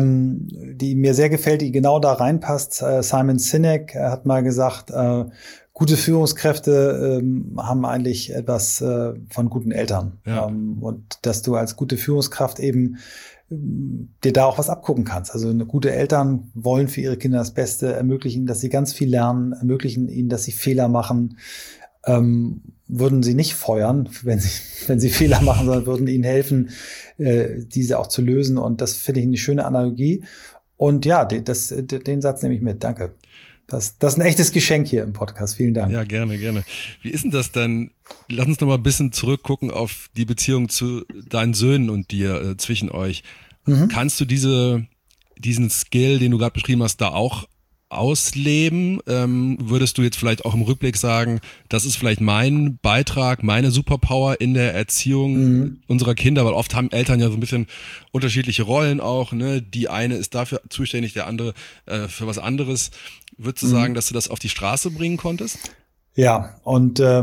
Speaker 3: die mir sehr gefällt, die genau da reinpasst. Simon Sinek hat mal gesagt, gute Führungskräfte haben eigentlich etwas von guten Eltern.
Speaker 2: Ja.
Speaker 3: Und dass du als gute Führungskraft eben dir da auch was abgucken kannst. Also gute Eltern wollen für ihre Kinder das Beste, ermöglichen, dass sie ganz viel lernen, ermöglichen ihnen, dass sie Fehler machen, würden sie nicht feuern, wenn sie Fehler machen, sondern würden ihnen helfen, diese auch zu lösen. Und das finde ich eine schöne Analogie. Und ja, den Satz nehme ich mit. Danke. Das ist ein echtes Geschenk hier im Podcast. Vielen Dank.
Speaker 2: Ja, gerne. Wie ist denn das dann? Lass uns noch mal ein bisschen zurückgucken auf die Beziehung zu deinen Söhnen und dir zwischen euch. Kannst du diesen Skill, den du gerade beschrieben hast, da auch ausleben? Würdest du jetzt vielleicht auch im Rückblick sagen, das ist vielleicht mein Beitrag, meine Superpower in der Erziehung unserer Kinder? Weil oft haben Eltern ja so ein bisschen unterschiedliche Rollen auch. Ne? Die eine ist dafür zuständig, der andere für was anderes. Würdest du sagen, dass du das auf die Straße bringen konntest?
Speaker 3: Ja, und die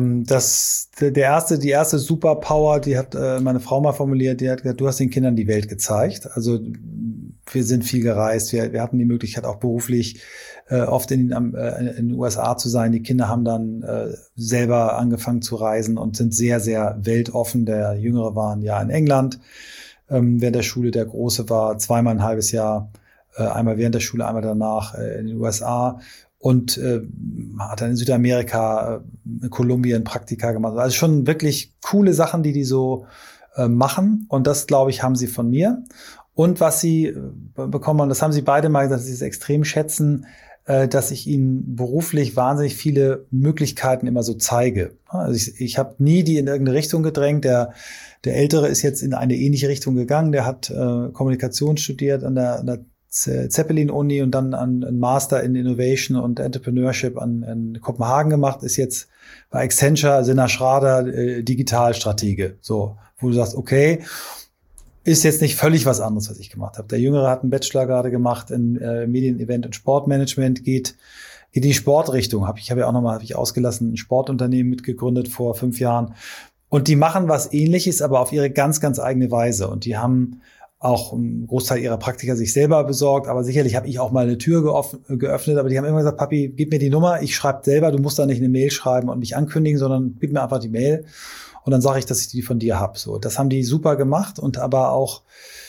Speaker 3: erste Superpower, die hat meine Frau mal formuliert, die hat gesagt, du hast den Kindern die Welt gezeigt. Also wir sind viel gereist, wir hatten die Möglichkeit auch beruflich oft in den USA zu sein. Die Kinder haben dann selber angefangen zu reisen und sind sehr, sehr weltoffen. Der Jüngere war ein Jahr in England während der Schule, der Große war zweimal ein halbes Jahr, einmal während der Schule, einmal danach in den USA. Und hat dann in Südamerika, Kolumbien Praktika gemacht. Also schon wirklich coole Sachen, die so machen. Und das, glaube ich, haben sie von mir. Und was sie bekommen, und das haben sie beide mal gesagt, dass sie es extrem schätzen, dass ich ihnen beruflich wahnsinnig viele Möglichkeiten immer so zeige. Also ich habe nie die in irgendeine Richtung gedrängt. Der Ältere ist jetzt in eine ähnliche Richtung gegangen. Der hat Kommunikation studiert an der Zeppelin-Uni und dann einen Master in Innovation und Entrepreneurship in Kopenhagen gemacht, ist jetzt bei Accenture, Sinna Schrader, Digitalstratege. So, wo du sagst, okay, ist jetzt nicht völlig was anderes, was ich gemacht habe. Der Jüngere hat einen Bachelor gerade gemacht in Medien, Event und Sportmanagement, geht in die Sportrichtung. Habe ich ausgelassen, ein Sportunternehmen mitgegründet vor 5 Jahren. Und die machen was Ähnliches, aber auf ihre ganz, ganz eigene Weise. Und die haben auch einen Großteil ihrer Praktika sich selber besorgt, aber sicherlich habe ich auch mal eine Tür geöffnet, aber die haben immer gesagt, Papi, gib mir die Nummer, ich schreibe selber, du musst da nicht eine Mail schreiben und mich ankündigen, sondern gib mir einfach die Mail und dann sage ich, dass ich die von dir habe. So, das haben die super gemacht und aber auch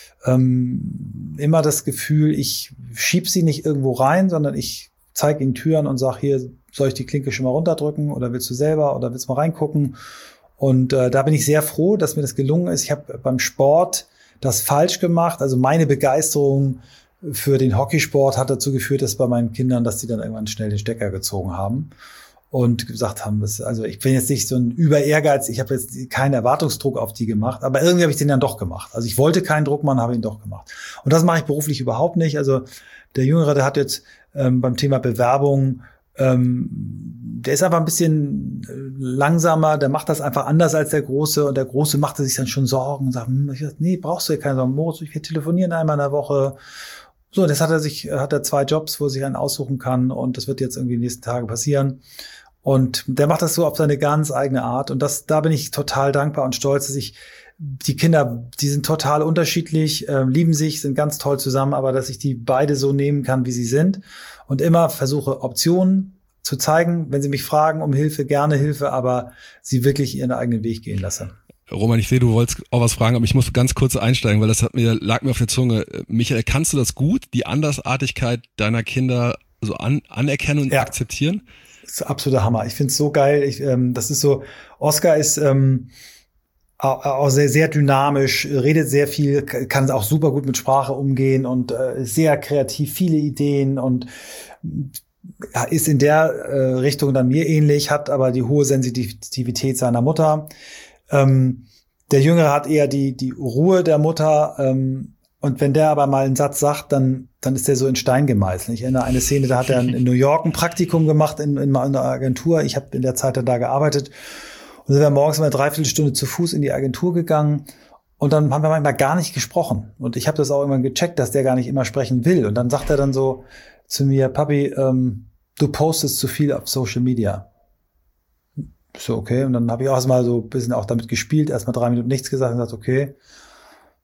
Speaker 3: immer das Gefühl, ich schieb sie nicht irgendwo rein, sondern ich zeige ihnen Türen und sage, hier, soll ich die Klinke schon mal runterdrücken oder willst du selber oder willst du mal reingucken? Und da bin ich sehr froh, dass mir das gelungen ist. Ich habe beim Sport das falsch gemacht. Also meine Begeisterung für den Hockeysport hat dazu geführt, dass bei meinen Kindern, dass die dann irgendwann schnell den Stecker gezogen haben und gesagt haben, also ich bin jetzt nicht so ein Über-Ehrgeiz, ich habe jetzt keinen Erwartungsdruck auf die gemacht, aber irgendwie habe ich den dann doch gemacht. Also ich wollte keinen Druck machen, habe ihn doch gemacht. Und das mache ich beruflich überhaupt nicht. Also der Jüngere, der hat jetzt beim Thema Bewerbung der ist aber ein bisschen langsamer, der macht das einfach anders als der Große und der Große machte sich dann schon Sorgen und sagt, nee, brauchst du ja keine Sorgen, Moritz, wir telefonieren einmal in der Woche. So, das hat er 2 Jobs, wo er sich einen aussuchen kann und das wird jetzt irgendwie die nächsten Tage passieren. Und der macht das so auf seine ganz eigene Art und da bin ich total dankbar und stolz, dass die Kinder, die sind total unterschiedlich, lieben sich, sind ganz toll zusammen, aber dass ich die beide so nehmen kann, wie sie sind und immer versuche, Optionen zu zeigen. Wenn sie mich fragen um Hilfe, gerne Hilfe, aber sie wirklich ihren eigenen Weg gehen lasse.
Speaker 2: Roman, ich sehe, du wolltest auch was fragen, aber ich muss ganz kurz einsteigen, weil das lag mir auf der Zunge. Michael, kannst du das gut, die Andersartigkeit deiner Kinder so anerkennen und akzeptieren?
Speaker 3: Das ist absoluter Hammer. Ich finde es so geil. Das ist so, Oskar ist auch sehr, sehr dynamisch, redet sehr viel, kann auch super gut mit Sprache umgehen und sehr kreativ, viele Ideen und ist in der Richtung dann mir ähnlich, hat aber die hohe Sensitivität seiner Mutter. Der Jüngere hat eher die Ruhe der Mutter und wenn der aber mal einen Satz sagt, dann ist der so in Stein gemeißelt. Ich erinnere eine Szene, da hat er in New York ein Praktikum gemacht in einer Agentur. Ich habe in der Zeit dann da gearbeitet. Und sind wir morgens mal 3/4 Stunde zu Fuß in die Agentur gegangen und dann haben wir manchmal gar nicht gesprochen. Und ich habe das auch irgendwann gecheckt, dass der gar nicht immer sprechen will. Und dann sagt er dann so zu mir, Papi, du postest zu viel auf Social Media. So, okay. Und dann habe ich auch erstmal so ein bisschen auch damit gespielt, erstmal 3 Minuten nichts gesagt und gesagt, okay,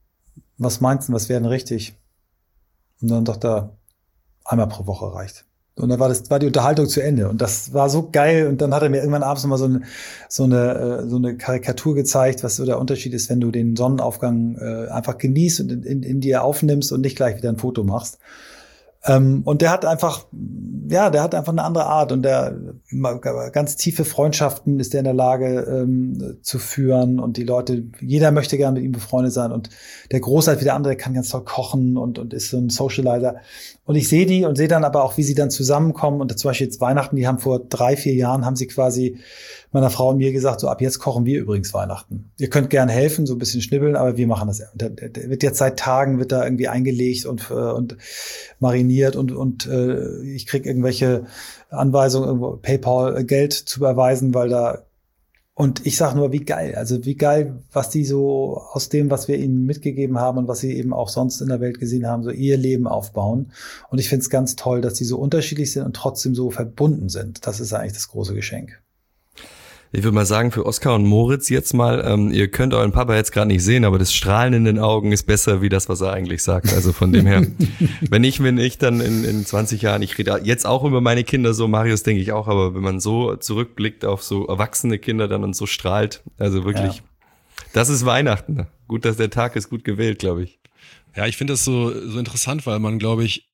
Speaker 3: was meinst du, was wäre denn richtig? Und dann sagt er, einmal pro Woche reicht. Und dann war die Unterhaltung zu Ende. Und das war so geil. Und dann hat er mir irgendwann abends nochmal so eine Karikatur gezeigt, was so der Unterschied ist, wenn du den Sonnenaufgang einfach genießt und in dir aufnimmst und nicht gleich wieder ein Foto machst. Und der hat einfach eine andere Art und der ganz tiefe Freundschaften ist der in der Lage zu führen und die Leute, jeder möchte gerne mit ihm befreundet sein und der Große halt wie der andere kann ganz toll kochen und ist so ein Socializer. Und ich sehe die und sehe dann aber auch, wie sie dann zusammenkommen und zum Beispiel jetzt Weihnachten, die haben vor 3-4 Jahren, haben sie quasi meiner Frau und mir gesagt, so ab jetzt kochen wir übrigens Weihnachten. Ihr könnt gern helfen, so ein bisschen schnibbeln, aber wir machen das. Der wird jetzt seit Tagen, wird da irgendwie eingelegt und mariniert und ich krieg irgendwelche Anweisungen, irgendwo PayPal Geld zu überweisen, weil da und ich sage nur, wie geil, was die so aus dem, was wir ihnen mitgegeben haben und was sie eben auch sonst in der Welt gesehen haben, so ihr Leben aufbauen. Und ich finde es ganz toll, dass die so unterschiedlich sind und trotzdem so verbunden sind. Das ist eigentlich das große Geschenk.
Speaker 4: Ich würde mal sagen, für Oskar und Moritz jetzt mal, ihr könnt euren Papa jetzt gerade nicht sehen, aber das Strahlen in den Augen ist besser wie das, was er eigentlich sagt. Also von dem her, wenn ich dann in 20 Jahren, ich rede jetzt auch über meine Kinder so, Marius denke ich auch, aber wenn man so zurückblickt auf so erwachsene Kinder dann und so strahlt, also wirklich, Das ist Weihnachten. Gut, dass der Tag ist gut gewählt, glaube ich.
Speaker 2: Ja, ich finde das so interessant, weil man, glaube ich,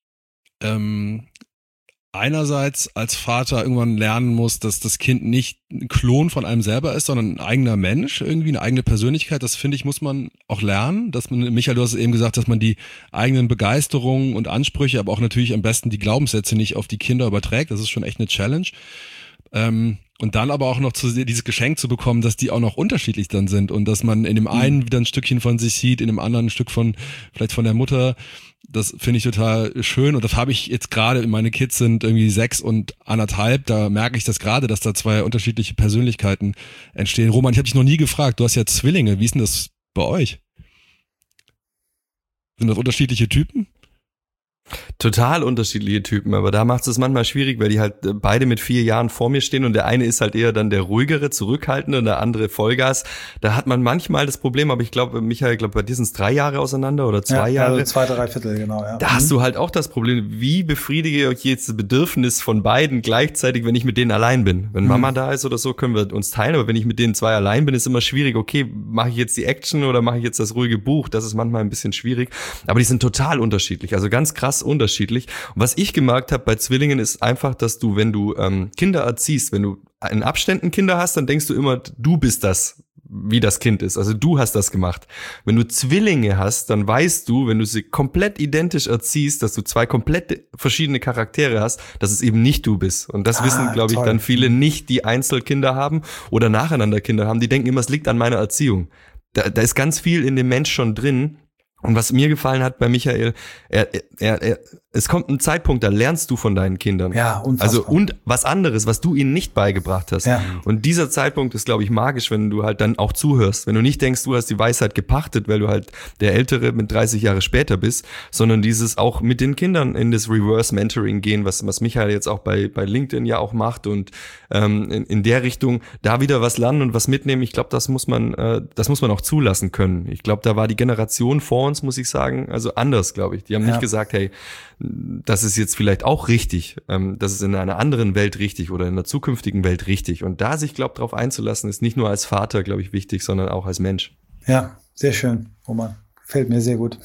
Speaker 2: einerseits als Vater irgendwann lernen muss, dass das Kind nicht ein Klon von einem selber ist, sondern ein eigener Mensch, irgendwie eine eigene Persönlichkeit. Das finde ich, muss man auch lernen. Michael, du hast eben gesagt, dass man die eigenen Begeisterungen und Ansprüche, aber auch natürlich am besten die Glaubenssätze nicht auf die Kinder überträgt. Das ist schon echt eine Challenge. Und dann aber auch noch dieses Geschenk zu bekommen, dass die auch noch unterschiedlich dann sind und dass man in dem einen wieder ein Stückchen von sich sieht, in dem anderen ein Stück vielleicht von der Mutter. Das finde ich total schön und das habe ich jetzt gerade, meine Kids sind irgendwie 6 und 1,5, da merke ich das gerade, dass da 2 unterschiedliche Persönlichkeiten entstehen. Roman, ich habe dich noch nie gefragt, du hast ja Zwillinge, wie ist denn das bei euch? Sind das unterschiedliche Typen?
Speaker 4: Total unterschiedliche Typen, aber da macht es manchmal schwierig, weil die halt beide mit 4 Jahren vor mir stehen und der eine ist halt eher dann der ruhigere, zurückhaltende und der andere Vollgas. Da hat man manchmal das Problem, aber ich glaube, Michael, bei dir sind es 3 Jahre auseinander oder 2 Jahre.
Speaker 3: Also 2, 3 Viertel, genau. Ja.
Speaker 4: Da hast du halt auch das Problem, wie befriedige ich jetzt das Bedürfnis von beiden gleichzeitig, wenn ich mit denen allein bin. Wenn Mama da ist oder so, können wir uns teilen, aber wenn ich mit denen 2 allein bin, ist immer schwierig, okay, mache ich jetzt die Action oder mache ich jetzt das ruhige Buch? Das ist manchmal ein bisschen schwierig, aber die sind total unterschiedlich, also ganz krass unterschiedlich. Und was ich gemerkt habe bei Zwillingen ist einfach, dass du, wenn du Kinder erziehst, wenn du in Abständen Kinder hast, dann denkst du immer, du bist das, wie das Kind ist. Also du hast das gemacht. Wenn du Zwillinge hast, dann weißt du, wenn du sie komplett identisch erziehst, dass du 2 komplett verschiedene Charaktere hast, dass es eben nicht du bist. Und das wissen, glaube ich, dann viele nicht, die Einzelkinder haben oder nacheinander Kinder haben. Die denken immer, es liegt an meiner Erziehung. Da ist ganz viel in dem Mensch schon drin. Und was mir gefallen hat bei Michael, es kommt ein Zeitpunkt, da lernst du von deinen Kindern.
Speaker 3: Ja, unfassbar.
Speaker 4: Also und was anderes, was du ihnen nicht beigebracht hast.
Speaker 3: Ja.
Speaker 4: Und dieser Zeitpunkt ist, glaube ich, magisch, wenn du halt dann auch zuhörst. Wenn du nicht denkst, du hast die Weisheit gepachtet, weil du halt der Ältere mit 30 Jahre später bist, sondern dieses auch mit den Kindern in das Reverse Mentoring gehen, was Michael jetzt auch bei LinkedIn ja auch macht und in der Richtung da wieder was lernen und was mitnehmen. Ich glaube, das muss man auch zulassen können. Ich glaube, da war die Generation vor uns, muss ich sagen, also anders, glaube ich. Die haben nicht gesagt, hey, das ist jetzt vielleicht auch richtig, das ist in einer anderen Welt richtig oder in einer zukünftigen Welt richtig. Und da sich, glaube ich, darauf einzulassen, ist nicht nur als Vater, glaube ich, wichtig, sondern auch als Mensch.
Speaker 3: Ja, sehr schön, Roman. Gefällt mir sehr gut.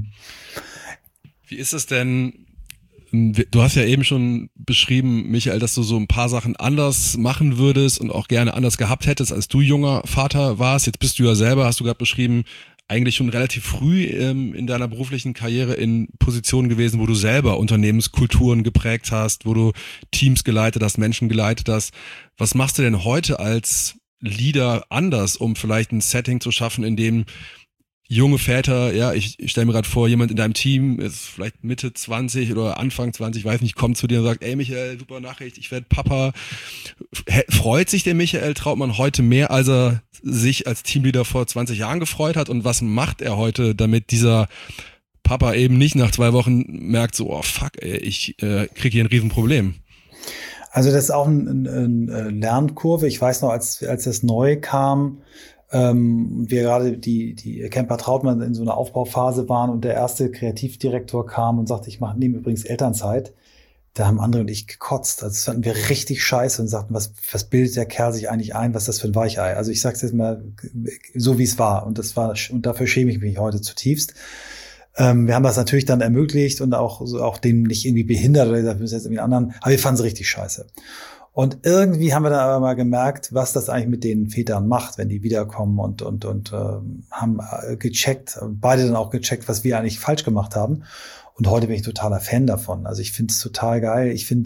Speaker 2: Wie ist es denn, du hast ja eben schon beschrieben, Michael, dass du so ein paar Sachen anders machen würdest und auch gerne anders gehabt hättest, als du junger Vater warst. Jetzt bist du ja selber, hast du gerade beschrieben, eigentlich schon relativ früh in deiner beruflichen Karriere in Positionen gewesen, wo du selber Unternehmenskulturen geprägt hast, wo du Teams geleitet hast, Menschen geleitet hast. Was machst du denn heute als Leader anders, um vielleicht ein Setting zu schaffen, in dem junge Väter, ja, ich stelle mir gerade vor, jemand in deinem Team ist vielleicht Mitte 20 oder Anfang 20, weiß nicht, kommt zu dir und sagt, ey Michael, super Nachricht, ich werde Papa. Freut sich der Michael Trautmann heute mehr, als er sich als Teamleader vor 20 Jahren gefreut hat? Und was macht er heute, damit dieser Papa eben nicht nach 2 Wochen merkt, so, oh fuck, ey, ich kriege hier ein Riesenproblem?
Speaker 3: Also das ist auch eine Lernkurve. Ich weiß noch, als das neu kam, wir gerade die Camper Trautmann in so einer Aufbauphase waren und der erste Kreativdirektor kam und sagte, nehme übrigens Elternzeit. da haben andere und ich gekotzt. Also das fanden wir richtig scheiße und sagten, was bildet der Kerl sich eigentlich ein, was ist das für ein Weichei? Also ich sag's jetzt mal so, wie es war. Und dafür schäme ich mich heute zutiefst. Wir haben das natürlich dann ermöglicht und auch dem nicht irgendwie behindert oder gesagt, wir müssen jetzt irgendwie anderen, aber wir fanden es richtig scheiße. Und irgendwie haben wir dann aber mal gemerkt, was das eigentlich mit den Vätern macht, wenn die wiederkommen und haben gecheckt, beide dann auch gecheckt, was wir eigentlich falsch gemacht haben. Und heute bin ich totaler Fan davon. Also ich finde es total geil. Ich finde,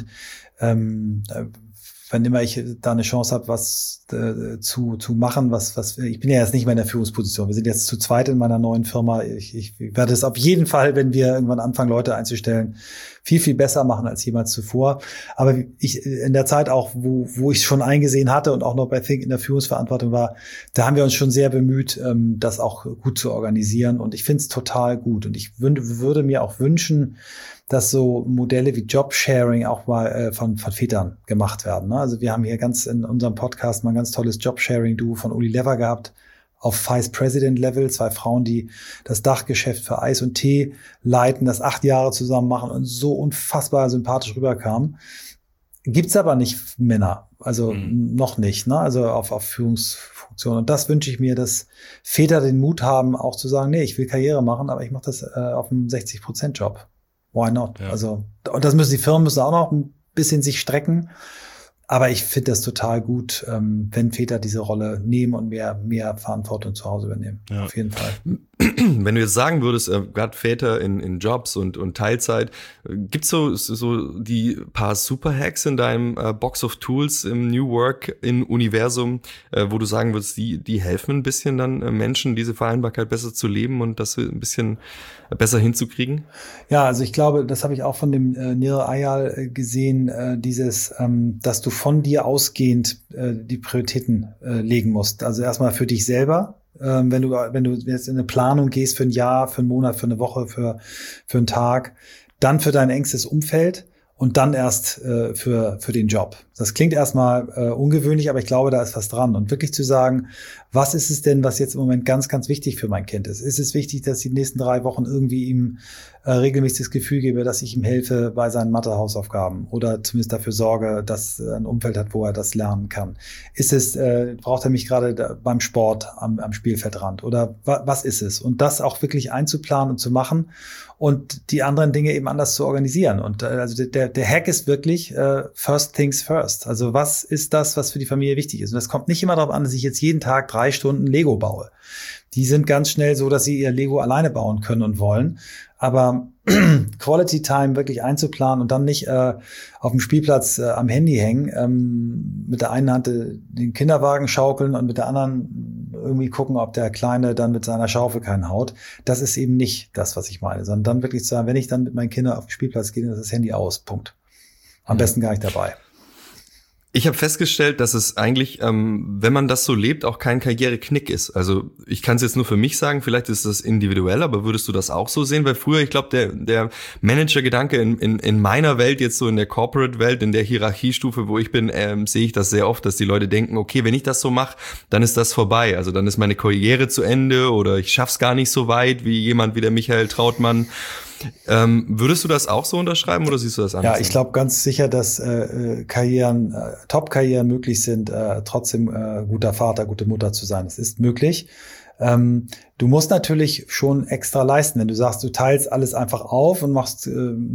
Speaker 3: wenn immer ich da eine Chance habe, was zu machen, was ich bin ja jetzt nicht mehr in der Führungsposition. Wir sind jetzt zu zweit in meiner neuen Firma. Ich werde es auf jeden Fall, wenn wir irgendwann anfangen, Leute einzustellen, viel, viel besser machen als jemals zuvor. Aber ich in der Zeit auch, wo ich es schon eingesehen hatte und auch noch bei Think in der Führungsverantwortung war, da haben wir uns schon sehr bemüht, das auch gut zu organisieren. Und ich finde es total gut. Und ich würde mir auch wünschen, dass so Modelle wie Jobsharing auch mal von Vätern gemacht werden. Ne? Also wir haben hier ganz in unserem Podcast mal ein ganz tolles Jobsharing-Duo von Uli Lever gehabt, auf Vice President Level, 2 Frauen, die das Dachgeschäft für Eis und Tee leiten, das 8 Jahre zusammen machen und so unfassbar sympathisch rüberkamen. Gibt's aber nicht Männer, also noch nicht, ne? Also auf Führungsfunktionen. Und das wünsche ich mir, dass Väter den Mut haben, auch zu sagen, nee, ich will Karriere machen, aber ich mache das auf einem 60%-Job. Why not? Ja. Also, und das die Firmen müssen auch noch ein bisschen sich strecken. Aber ich finde das total gut, wenn Väter diese Rolle nehmen und mehr Verantwortung zu Hause übernehmen. Ja. Auf jeden Fall.
Speaker 4: Wenn du jetzt sagen würdest, gerade Väter in Jobs und Teilzeit, gibt's so die paar Superhacks in deinem Box of Tools im New Work in Universum, wo du sagen würdest, die helfen ein bisschen dann Menschen, diese Vereinbarkeit besser zu leben und das ein bisschen besser hinzukriegen?
Speaker 3: Ja, also ich glaube, das habe ich auch von dem Nir Eyal gesehen, dass du von dir ausgehend die Prioritäten legen musst. Also erstmal für dich selber. Wenn du jetzt in eine Planung gehst für ein Jahr, für einen Monat, für eine Woche, für einen Tag, dann für dein engstes Umfeld und dann erst für den Job. Das klingt erstmal ungewöhnlich, aber ich glaube, da ist was dran. Und wirklich zu sagen, was ist es denn, was jetzt im Moment ganz, ganz wichtig für mein Kind ist? Ist es wichtig, dass ich die nächsten 3 Wochen irgendwie ihm regelmäßig das Gefühl gebe, dass ich ihm helfe bei seinen Mathe-Hausaufgaben oder zumindest dafür sorge, dass er ein Umfeld hat, wo er das lernen kann? Ist es, braucht er mich gerade beim Sport am Spielfeldrand oder was ist es? Und das auch wirklich einzuplanen und zu machen und die anderen Dinge eben anders zu organisieren. Und also der Hack ist wirklich first things first. Also was ist das, was für die Familie wichtig ist? Und das kommt nicht immer darauf an, dass ich jetzt jeden Tag 3 Stunden Lego baue. Die sind ganz schnell so, dass sie ihr Lego alleine bauen können und wollen. Aber Quality Time wirklich einzuplanen und dann nicht auf dem Spielplatz am Handy hängen, mit der einen Hand den Kinderwagen schaukeln und mit der anderen irgendwie gucken, ob der Kleine dann mit seiner Schaufel keinen haut. Das ist eben nicht das, was ich meine, sondern dann wirklich zu sagen, wenn ich dann mit meinen Kindern auf den Spielplatz gehe, dann ist das Handy aus, Punkt. Am besten gar nicht dabei.
Speaker 4: Ich habe festgestellt, dass es eigentlich, wenn man das so lebt, auch kein Karriereknick ist. Also ich kann es jetzt nur für mich sagen, vielleicht ist das individuell, aber würdest du das auch so sehen? Weil früher, ich glaube, der Manager-Gedanke in meiner Welt, jetzt so in der Corporate-Welt, in der Hierarchiestufe, wo ich bin, sehe ich das sehr oft, dass die Leute denken, okay, wenn ich das so mache, dann ist das vorbei. Also dann ist meine Karriere zu Ende oder ich schaff's gar nicht so weit wie jemand wie der Michael Trautmann. Würdest du das auch so unterschreiben oder siehst du das anders?
Speaker 3: Ja, ich glaube ganz sicher, dass Top-Karrieren möglich sind, trotzdem guter Vater, gute Mutter zu sein. Das ist möglich. Du musst natürlich schon extra leisten. Wenn du sagst, du teilst alles einfach auf und machst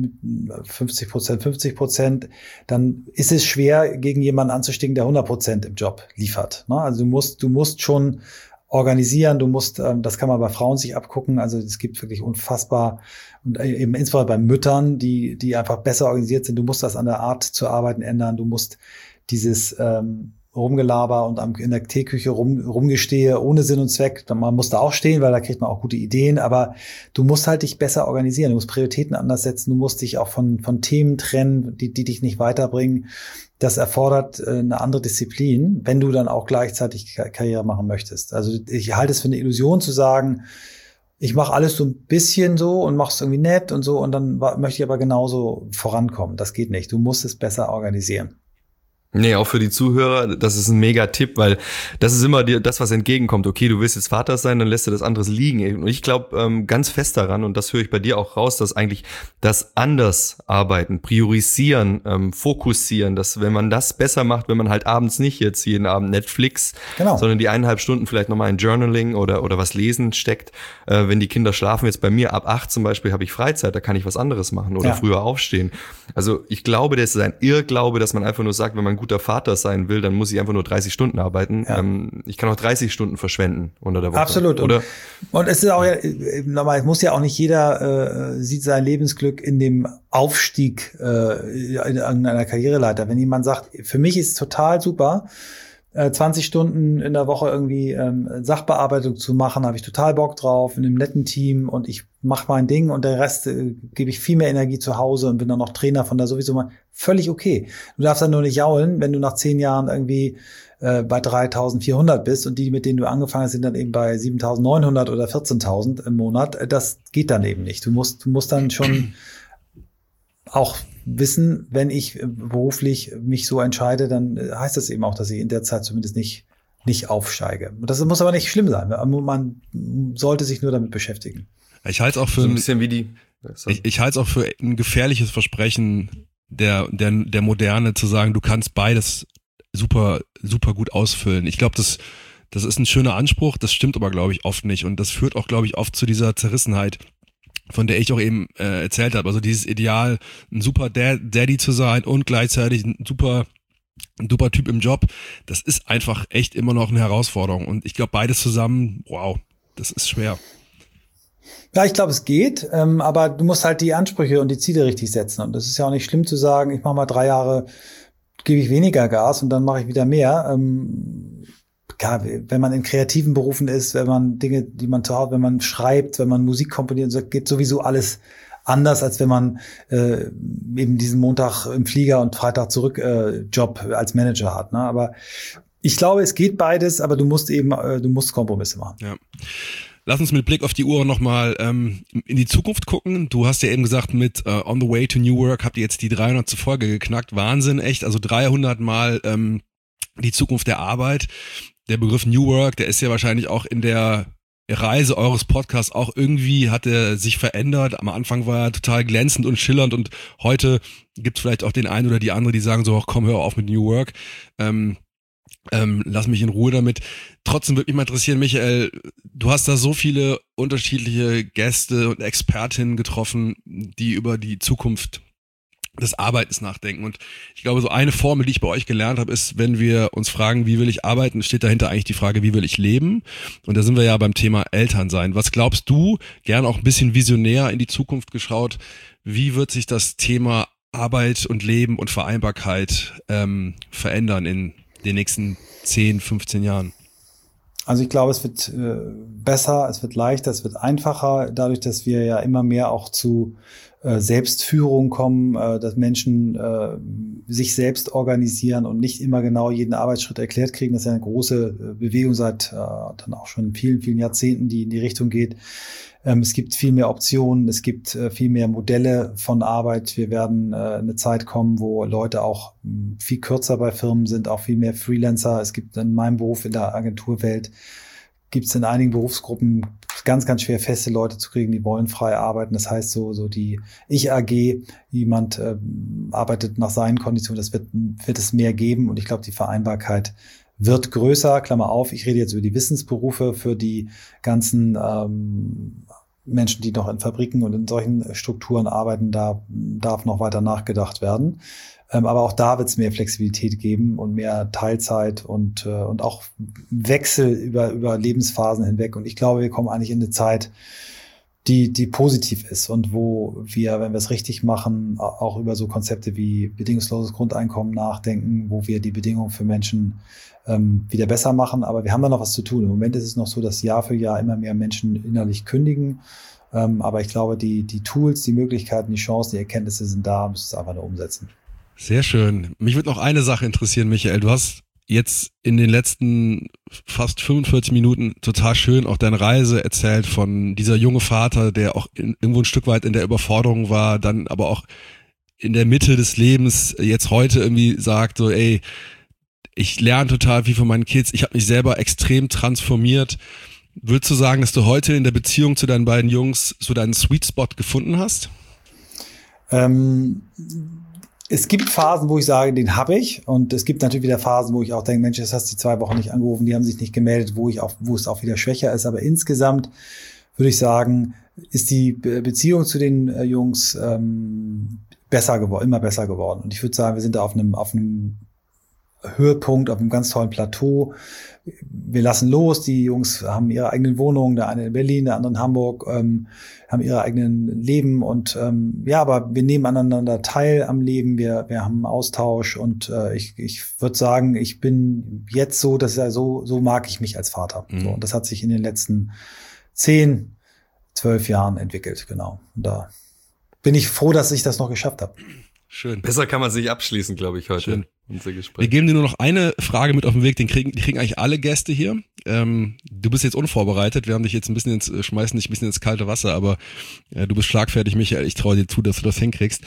Speaker 3: 50%, dann ist es schwer, gegen jemanden anzustecken, der 100% im Job liefert. Also du musst schon organisieren, das kann man bei Frauen sich abgucken, also es gibt wirklich unfassbar, und eben insbesondere bei Müttern, die einfach besser organisiert sind, du musst das an der Art zu arbeiten ändern, du musst dieses Rumgelaber und in der Teeküche rumgestehe ohne Sinn und Zweck, man muss da auch stehen, weil da kriegt man auch gute Ideen, aber du musst halt dich besser organisieren, du musst Prioritäten anders setzen, du musst dich auch von Themen trennen, die dich nicht weiterbringen. Das erfordert eine andere Disziplin, wenn du dann auch gleichzeitig Karriere machen möchtest. Also ich halte es für eine Illusion zu sagen, ich mache alles so ein bisschen so und mache es irgendwie nett und so und dann möchte ich aber genauso vorankommen. Das geht nicht. Du musst es besser organisieren.
Speaker 4: Nee, auch für die Zuhörer, das ist ein mega Tipp, weil das ist immer das, was entgegenkommt. Okay, du willst jetzt Vater sein, dann lässt du das anderes liegen. Und ich glaube ganz fest daran, und das höre ich bei dir auch raus, dass eigentlich das anders arbeiten, priorisieren, fokussieren, dass wenn man das besser macht, wenn man halt abends nicht jetzt jeden Abend Netflix, sondern die 1,5 Stunden vielleicht nochmal in Journaling oder was lesen steckt. Wenn die Kinder schlafen, jetzt bei mir ab 8 zum Beispiel habe ich Freizeit, da kann ich was anderes machen oder früher aufstehen. Also ich glaube, das ist ein Irrglaube, dass man einfach nur sagt, wenn man ein guter Vater sein will, dann muss ich einfach nur 30 Stunden arbeiten. Ja. Ich kann auch 30 Stunden verschwenden unter der Woche.
Speaker 3: Absolut.
Speaker 4: Oder?
Speaker 3: Und es ist auch normal, es muss ja auch nicht jeder sieht sein Lebensglück in dem Aufstieg in irgendeiner Karriereleiter. Wenn jemand sagt, für mich ist es total super, 20 Stunden in der Woche irgendwie Sachbearbeitung zu machen, habe ich total Bock drauf, in einem netten Team und ich mache mein Ding und der Rest gebe ich viel mehr Energie zu Hause und bin dann noch Trainer von da sowieso mal. Völlig okay. Du darfst dann nur nicht jaulen, wenn du nach 10 Jahren irgendwie bei 3.400 bist und die, mit denen du angefangen hast, sind dann eben bei 7.900 oder 14.000 im Monat. Das geht dann eben nicht. Du musst dann schon auch wissen, wenn ich beruflich mich so entscheide, dann heißt das eben auch, dass ich in der Zeit zumindest nicht aufsteige. Das muss aber nicht schlimm sein. Man sollte sich nur damit beschäftigen.
Speaker 2: Ich halte es auch für
Speaker 4: so ein bisschen wie die.
Speaker 2: Ich halte es auch für ein gefährliches Versprechen der Moderne zu sagen, du kannst beides super, super gut ausfüllen. Ich glaube, das ist ein schöner Anspruch, das stimmt aber, glaube ich, oft nicht. Und das führt auch, glaube ich, oft zu dieser Zerrissenheit, von der ich auch eben erzählt habe. Also dieses Ideal, ein super Daddy zu sein und gleichzeitig ein super Typ im Job, das ist einfach echt immer noch eine Herausforderung. Und ich glaube, beides zusammen, wow, das ist schwer.
Speaker 3: Ja, ich glaube, es geht, aber du musst halt die Ansprüche und die Ziele richtig setzen. Und das ist ja auch nicht schlimm zu sagen, ich mache mal 3 Jahre, gebe ich weniger Gas und dann mache ich wieder mehr. Klar, wenn man in kreativen Berufen ist, wenn man Dinge, die man zu Hause, wenn man schreibt, wenn man Musik komponiert, so geht sowieso alles anders, als wenn man eben diesen Montag im Flieger und Freitag zurück Job als Manager hat. Ne? Aber ich glaube, es geht beides, aber du musst Kompromisse machen.
Speaker 2: Ja. Lass uns mit Blick auf die Uhr nochmal in die Zukunft gucken. Du hast ja eben gesagt, mit On the Way to New Work habt ihr jetzt die 300. Folge geknackt. Wahnsinn, echt. Also 300 Mal die Zukunft der Arbeit. Der Begriff New Work, der ist ja wahrscheinlich auch in der Reise eures Podcasts auch irgendwie, hat er sich verändert. Am Anfang war er total glänzend und schillernd und heute gibt es vielleicht auch den einen oder die andere, die sagen so, komm, hör auf mit New Work. Lass mich in Ruhe damit. Trotzdem würde mich mal interessieren, Michael, du hast da so viele unterschiedliche Gäste und Expertinnen getroffen, die über die Zukunft des Arbeitens nachdenken. Und ich glaube, so eine Formel, die ich bei euch gelernt habe, ist, wenn wir uns fragen, wie will ich arbeiten, steht dahinter eigentlich die Frage, wie will ich leben? Und da sind wir ja beim Thema Elternsein. Was glaubst du, gern auch ein bisschen visionär in die Zukunft geschaut, wie wird sich das Thema Arbeit und Leben und Vereinbarkeit verändern in den nächsten 10, 15 Jahren?
Speaker 3: Also ich glaube, es wird besser, es wird leichter, es wird einfacher, dadurch, dass wir ja immer mehr auch zu Selbstführung kommen, dass Menschen sich selbst organisieren und nicht immer genau jeden Arbeitsschritt erklärt kriegen. Das ist ja eine große Bewegung seit dann auch schon vielen, vielen Jahrzehnten, die in die Richtung geht. Es gibt viel mehr Optionen, es gibt viel mehr Modelle von Arbeit. Wir werden eine Zeit kommen, wo Leute auch viel kürzer bei Firmen sind, auch viel mehr Freelancer. Es gibt in meinem Beruf, in der Agenturwelt, gibt es in einigen Berufsgruppen ganz, ganz schwer feste Leute zu kriegen, die wollen frei arbeiten. Das heißt, so die Ich-AG, jemand arbeitet nach seinen Konditionen, das wird es mehr geben. Und ich glaube, die Vereinbarkeit wird größer, Klammer auf, ich rede jetzt über die Wissensberufe, für die ganzen Menschen, die noch in Fabriken und in solchen Strukturen arbeiten, da darf noch weiter nachgedacht werden. Aber auch da wird es mehr Flexibilität geben und mehr Teilzeit und auch Wechsel über Lebensphasen hinweg. Und ich glaube, wir kommen eigentlich in eine Zeit, die positiv ist und wo wir, wenn wir es richtig machen, auch über so Konzepte wie bedingungsloses Grundeinkommen nachdenken, wo wir die Bedingungen für Menschen wieder besser machen. Aber wir haben da noch was zu tun. Im Moment ist es noch so, dass Jahr für Jahr immer mehr Menschen innerlich kündigen. Aber ich glaube, die Tools, die Möglichkeiten, die Chancen, die Erkenntnisse sind da, müssen es einfach nur umsetzen.
Speaker 2: Sehr schön. Mich würde noch eine Sache interessieren, Michael. Du hast jetzt in den letzten fast 45 Minuten total schön auch deine Reise erzählt von dieser junge Vater, der auch irgendwo ein Stück weit in der Überforderung war, dann aber auch in der Mitte des Lebens jetzt heute irgendwie sagt, so ey, ich lerne total viel von meinen Kids, ich habe mich selber extrem transformiert. Würdest du sagen, dass du heute in der Beziehung zu deinen beiden Jungs so deinen Sweet Spot gefunden hast?
Speaker 3: Es gibt Phasen, wo ich sage, den habe ich. Und es gibt natürlich wieder Phasen, wo ich auch denke, Mensch, das hast du die 2 Wochen nicht angerufen, die haben sich nicht gemeldet, wo es auch wieder schwächer ist. Aber insgesamt würde ich sagen, ist die Beziehung zu den Jungs besser geworden, immer besser geworden. Und ich würde sagen, wir sind da auf einem Höhepunkt, auf einem ganz tollen Plateau. Wir lassen los, die Jungs haben ihre eigenen Wohnungen, der eine in Berlin, der andere in Hamburg, haben ihre eigenen Leben und aber wir nehmen aneinander teil am Leben, wir haben Austausch und ich würde sagen, ich bin jetzt so, dass so mag ich mich als Vater. So, und das hat sich in den letzten 10, 12 Jahren entwickelt, genau. Und da bin ich froh, dass ich das noch geschafft habe.
Speaker 4: Schön. Besser kann man sich abschließen, glaube ich, heute.
Speaker 2: Schön.
Speaker 4: Unser Gespräch.
Speaker 2: Wir geben dir nur noch eine Frage mit auf den Weg, die kriegen eigentlich alle Gäste hier. Du bist jetzt unvorbereitet, wir haben dich jetzt schmeißen dich ein bisschen ins kalte Wasser, aber du bist schlagfertig, Michael, ich traue dir zu, dass du das hinkriegst.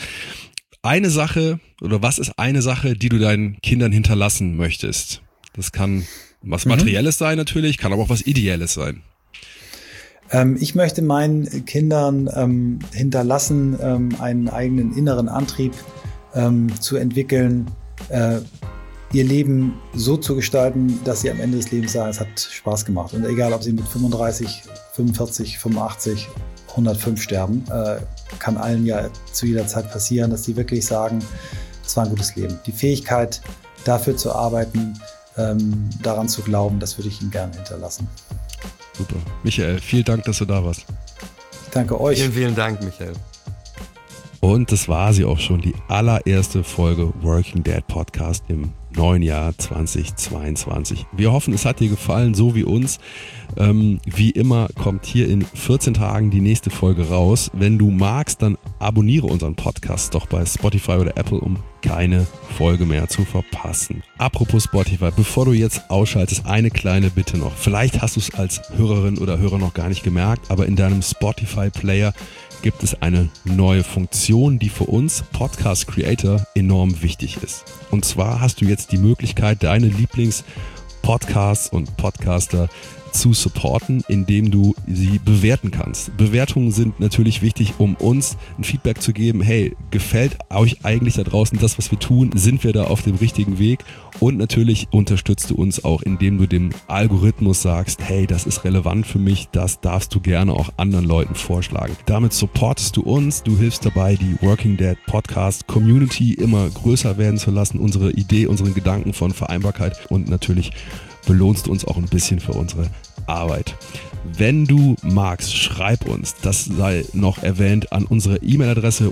Speaker 2: Was ist eine Sache, die du deinen Kindern hinterlassen möchtest? Das kann was Materielles sein natürlich, kann aber auch was Ideelles sein.
Speaker 3: Ich möchte meinen Kindern hinterlassen, einen eigenen inneren Antrieb zu entwickeln, ihr Leben so zu gestalten, dass sie am Ende des Lebens sagen, es hat Spaß gemacht. Und egal, ob sie mit 35, 45, 85, 105 sterben, kann allen ja zu jeder Zeit passieren, dass sie wirklich sagen, es war ein gutes Leben. Die Fähigkeit, dafür zu arbeiten, daran zu glauben, das würde ich ihnen gerne hinterlassen.
Speaker 2: Super. Michael, vielen Dank, dass du da warst.
Speaker 3: Ich danke euch.
Speaker 4: Vielen, vielen Dank, Michael.
Speaker 2: Und das war sie auch schon, die allererste Folge Working Dad Podcast im neuen Jahr 2022. Wir hoffen, es hat dir gefallen, so wie uns. Wie immer kommt hier in 14 Tagen die nächste Folge raus. Wenn du magst, dann abonniere unseren Podcast doch bei Spotify oder Apple, um keine Folge mehr zu verpassen. Apropos Spotify, bevor du jetzt ausschaltest, eine kleine Bitte noch. Vielleicht hast du es als Hörerin oder Hörer noch gar nicht gemerkt, aber in deinem Spotify-Player gibt es eine neue Funktion, die für uns Podcast-Creator enorm wichtig ist. Und zwar hast du jetzt die Möglichkeit, deine Lieblings-Podcasts und Podcaster zu supporten, indem du sie bewerten kannst. Bewertungen sind natürlich wichtig, um uns ein Feedback zu geben, hey, gefällt euch eigentlich da draußen das, was wir tun? Sind wir da auf dem richtigen Weg? Und natürlich unterstützt du uns auch, indem du dem Algorithmus sagst, hey, das ist relevant für mich, das darfst du gerne auch anderen Leuten vorschlagen. Damit supportest du uns, du hilfst dabei, die Working Dad Podcast Community immer größer werden zu lassen, unsere Idee, unseren Gedanken von Vereinbarkeit und natürlich belohnst du uns auch ein bisschen für unsere Arbeit. Wenn du magst, schreib uns, das sei noch erwähnt, an unsere E-Mail-Adresse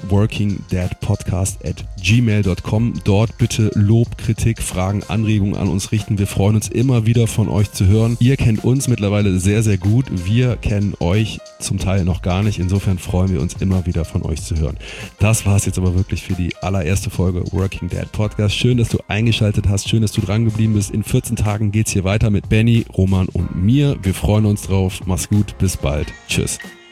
Speaker 2: workingdadpodcast@gmail.com. Dort bitte Lob, Kritik, Fragen, Anregungen an uns richten. Wir freuen uns immer wieder von euch zu hören. Ihr kennt uns mittlerweile sehr, sehr gut. Wir kennen euch zum Teil noch gar nicht. Insofern freuen wir uns immer wieder von euch zu hören. Das war es jetzt aber wirklich für die allererste Folge Working Dad Podcast. Schön, dass du eingeschaltet hast. Schön, dass du dran geblieben bist. In 14 Tagen geht's hier weiter mit Benny, Roman und mir. Wir freuen uns drauf. Mach's gut. Bis bald. Tschüss.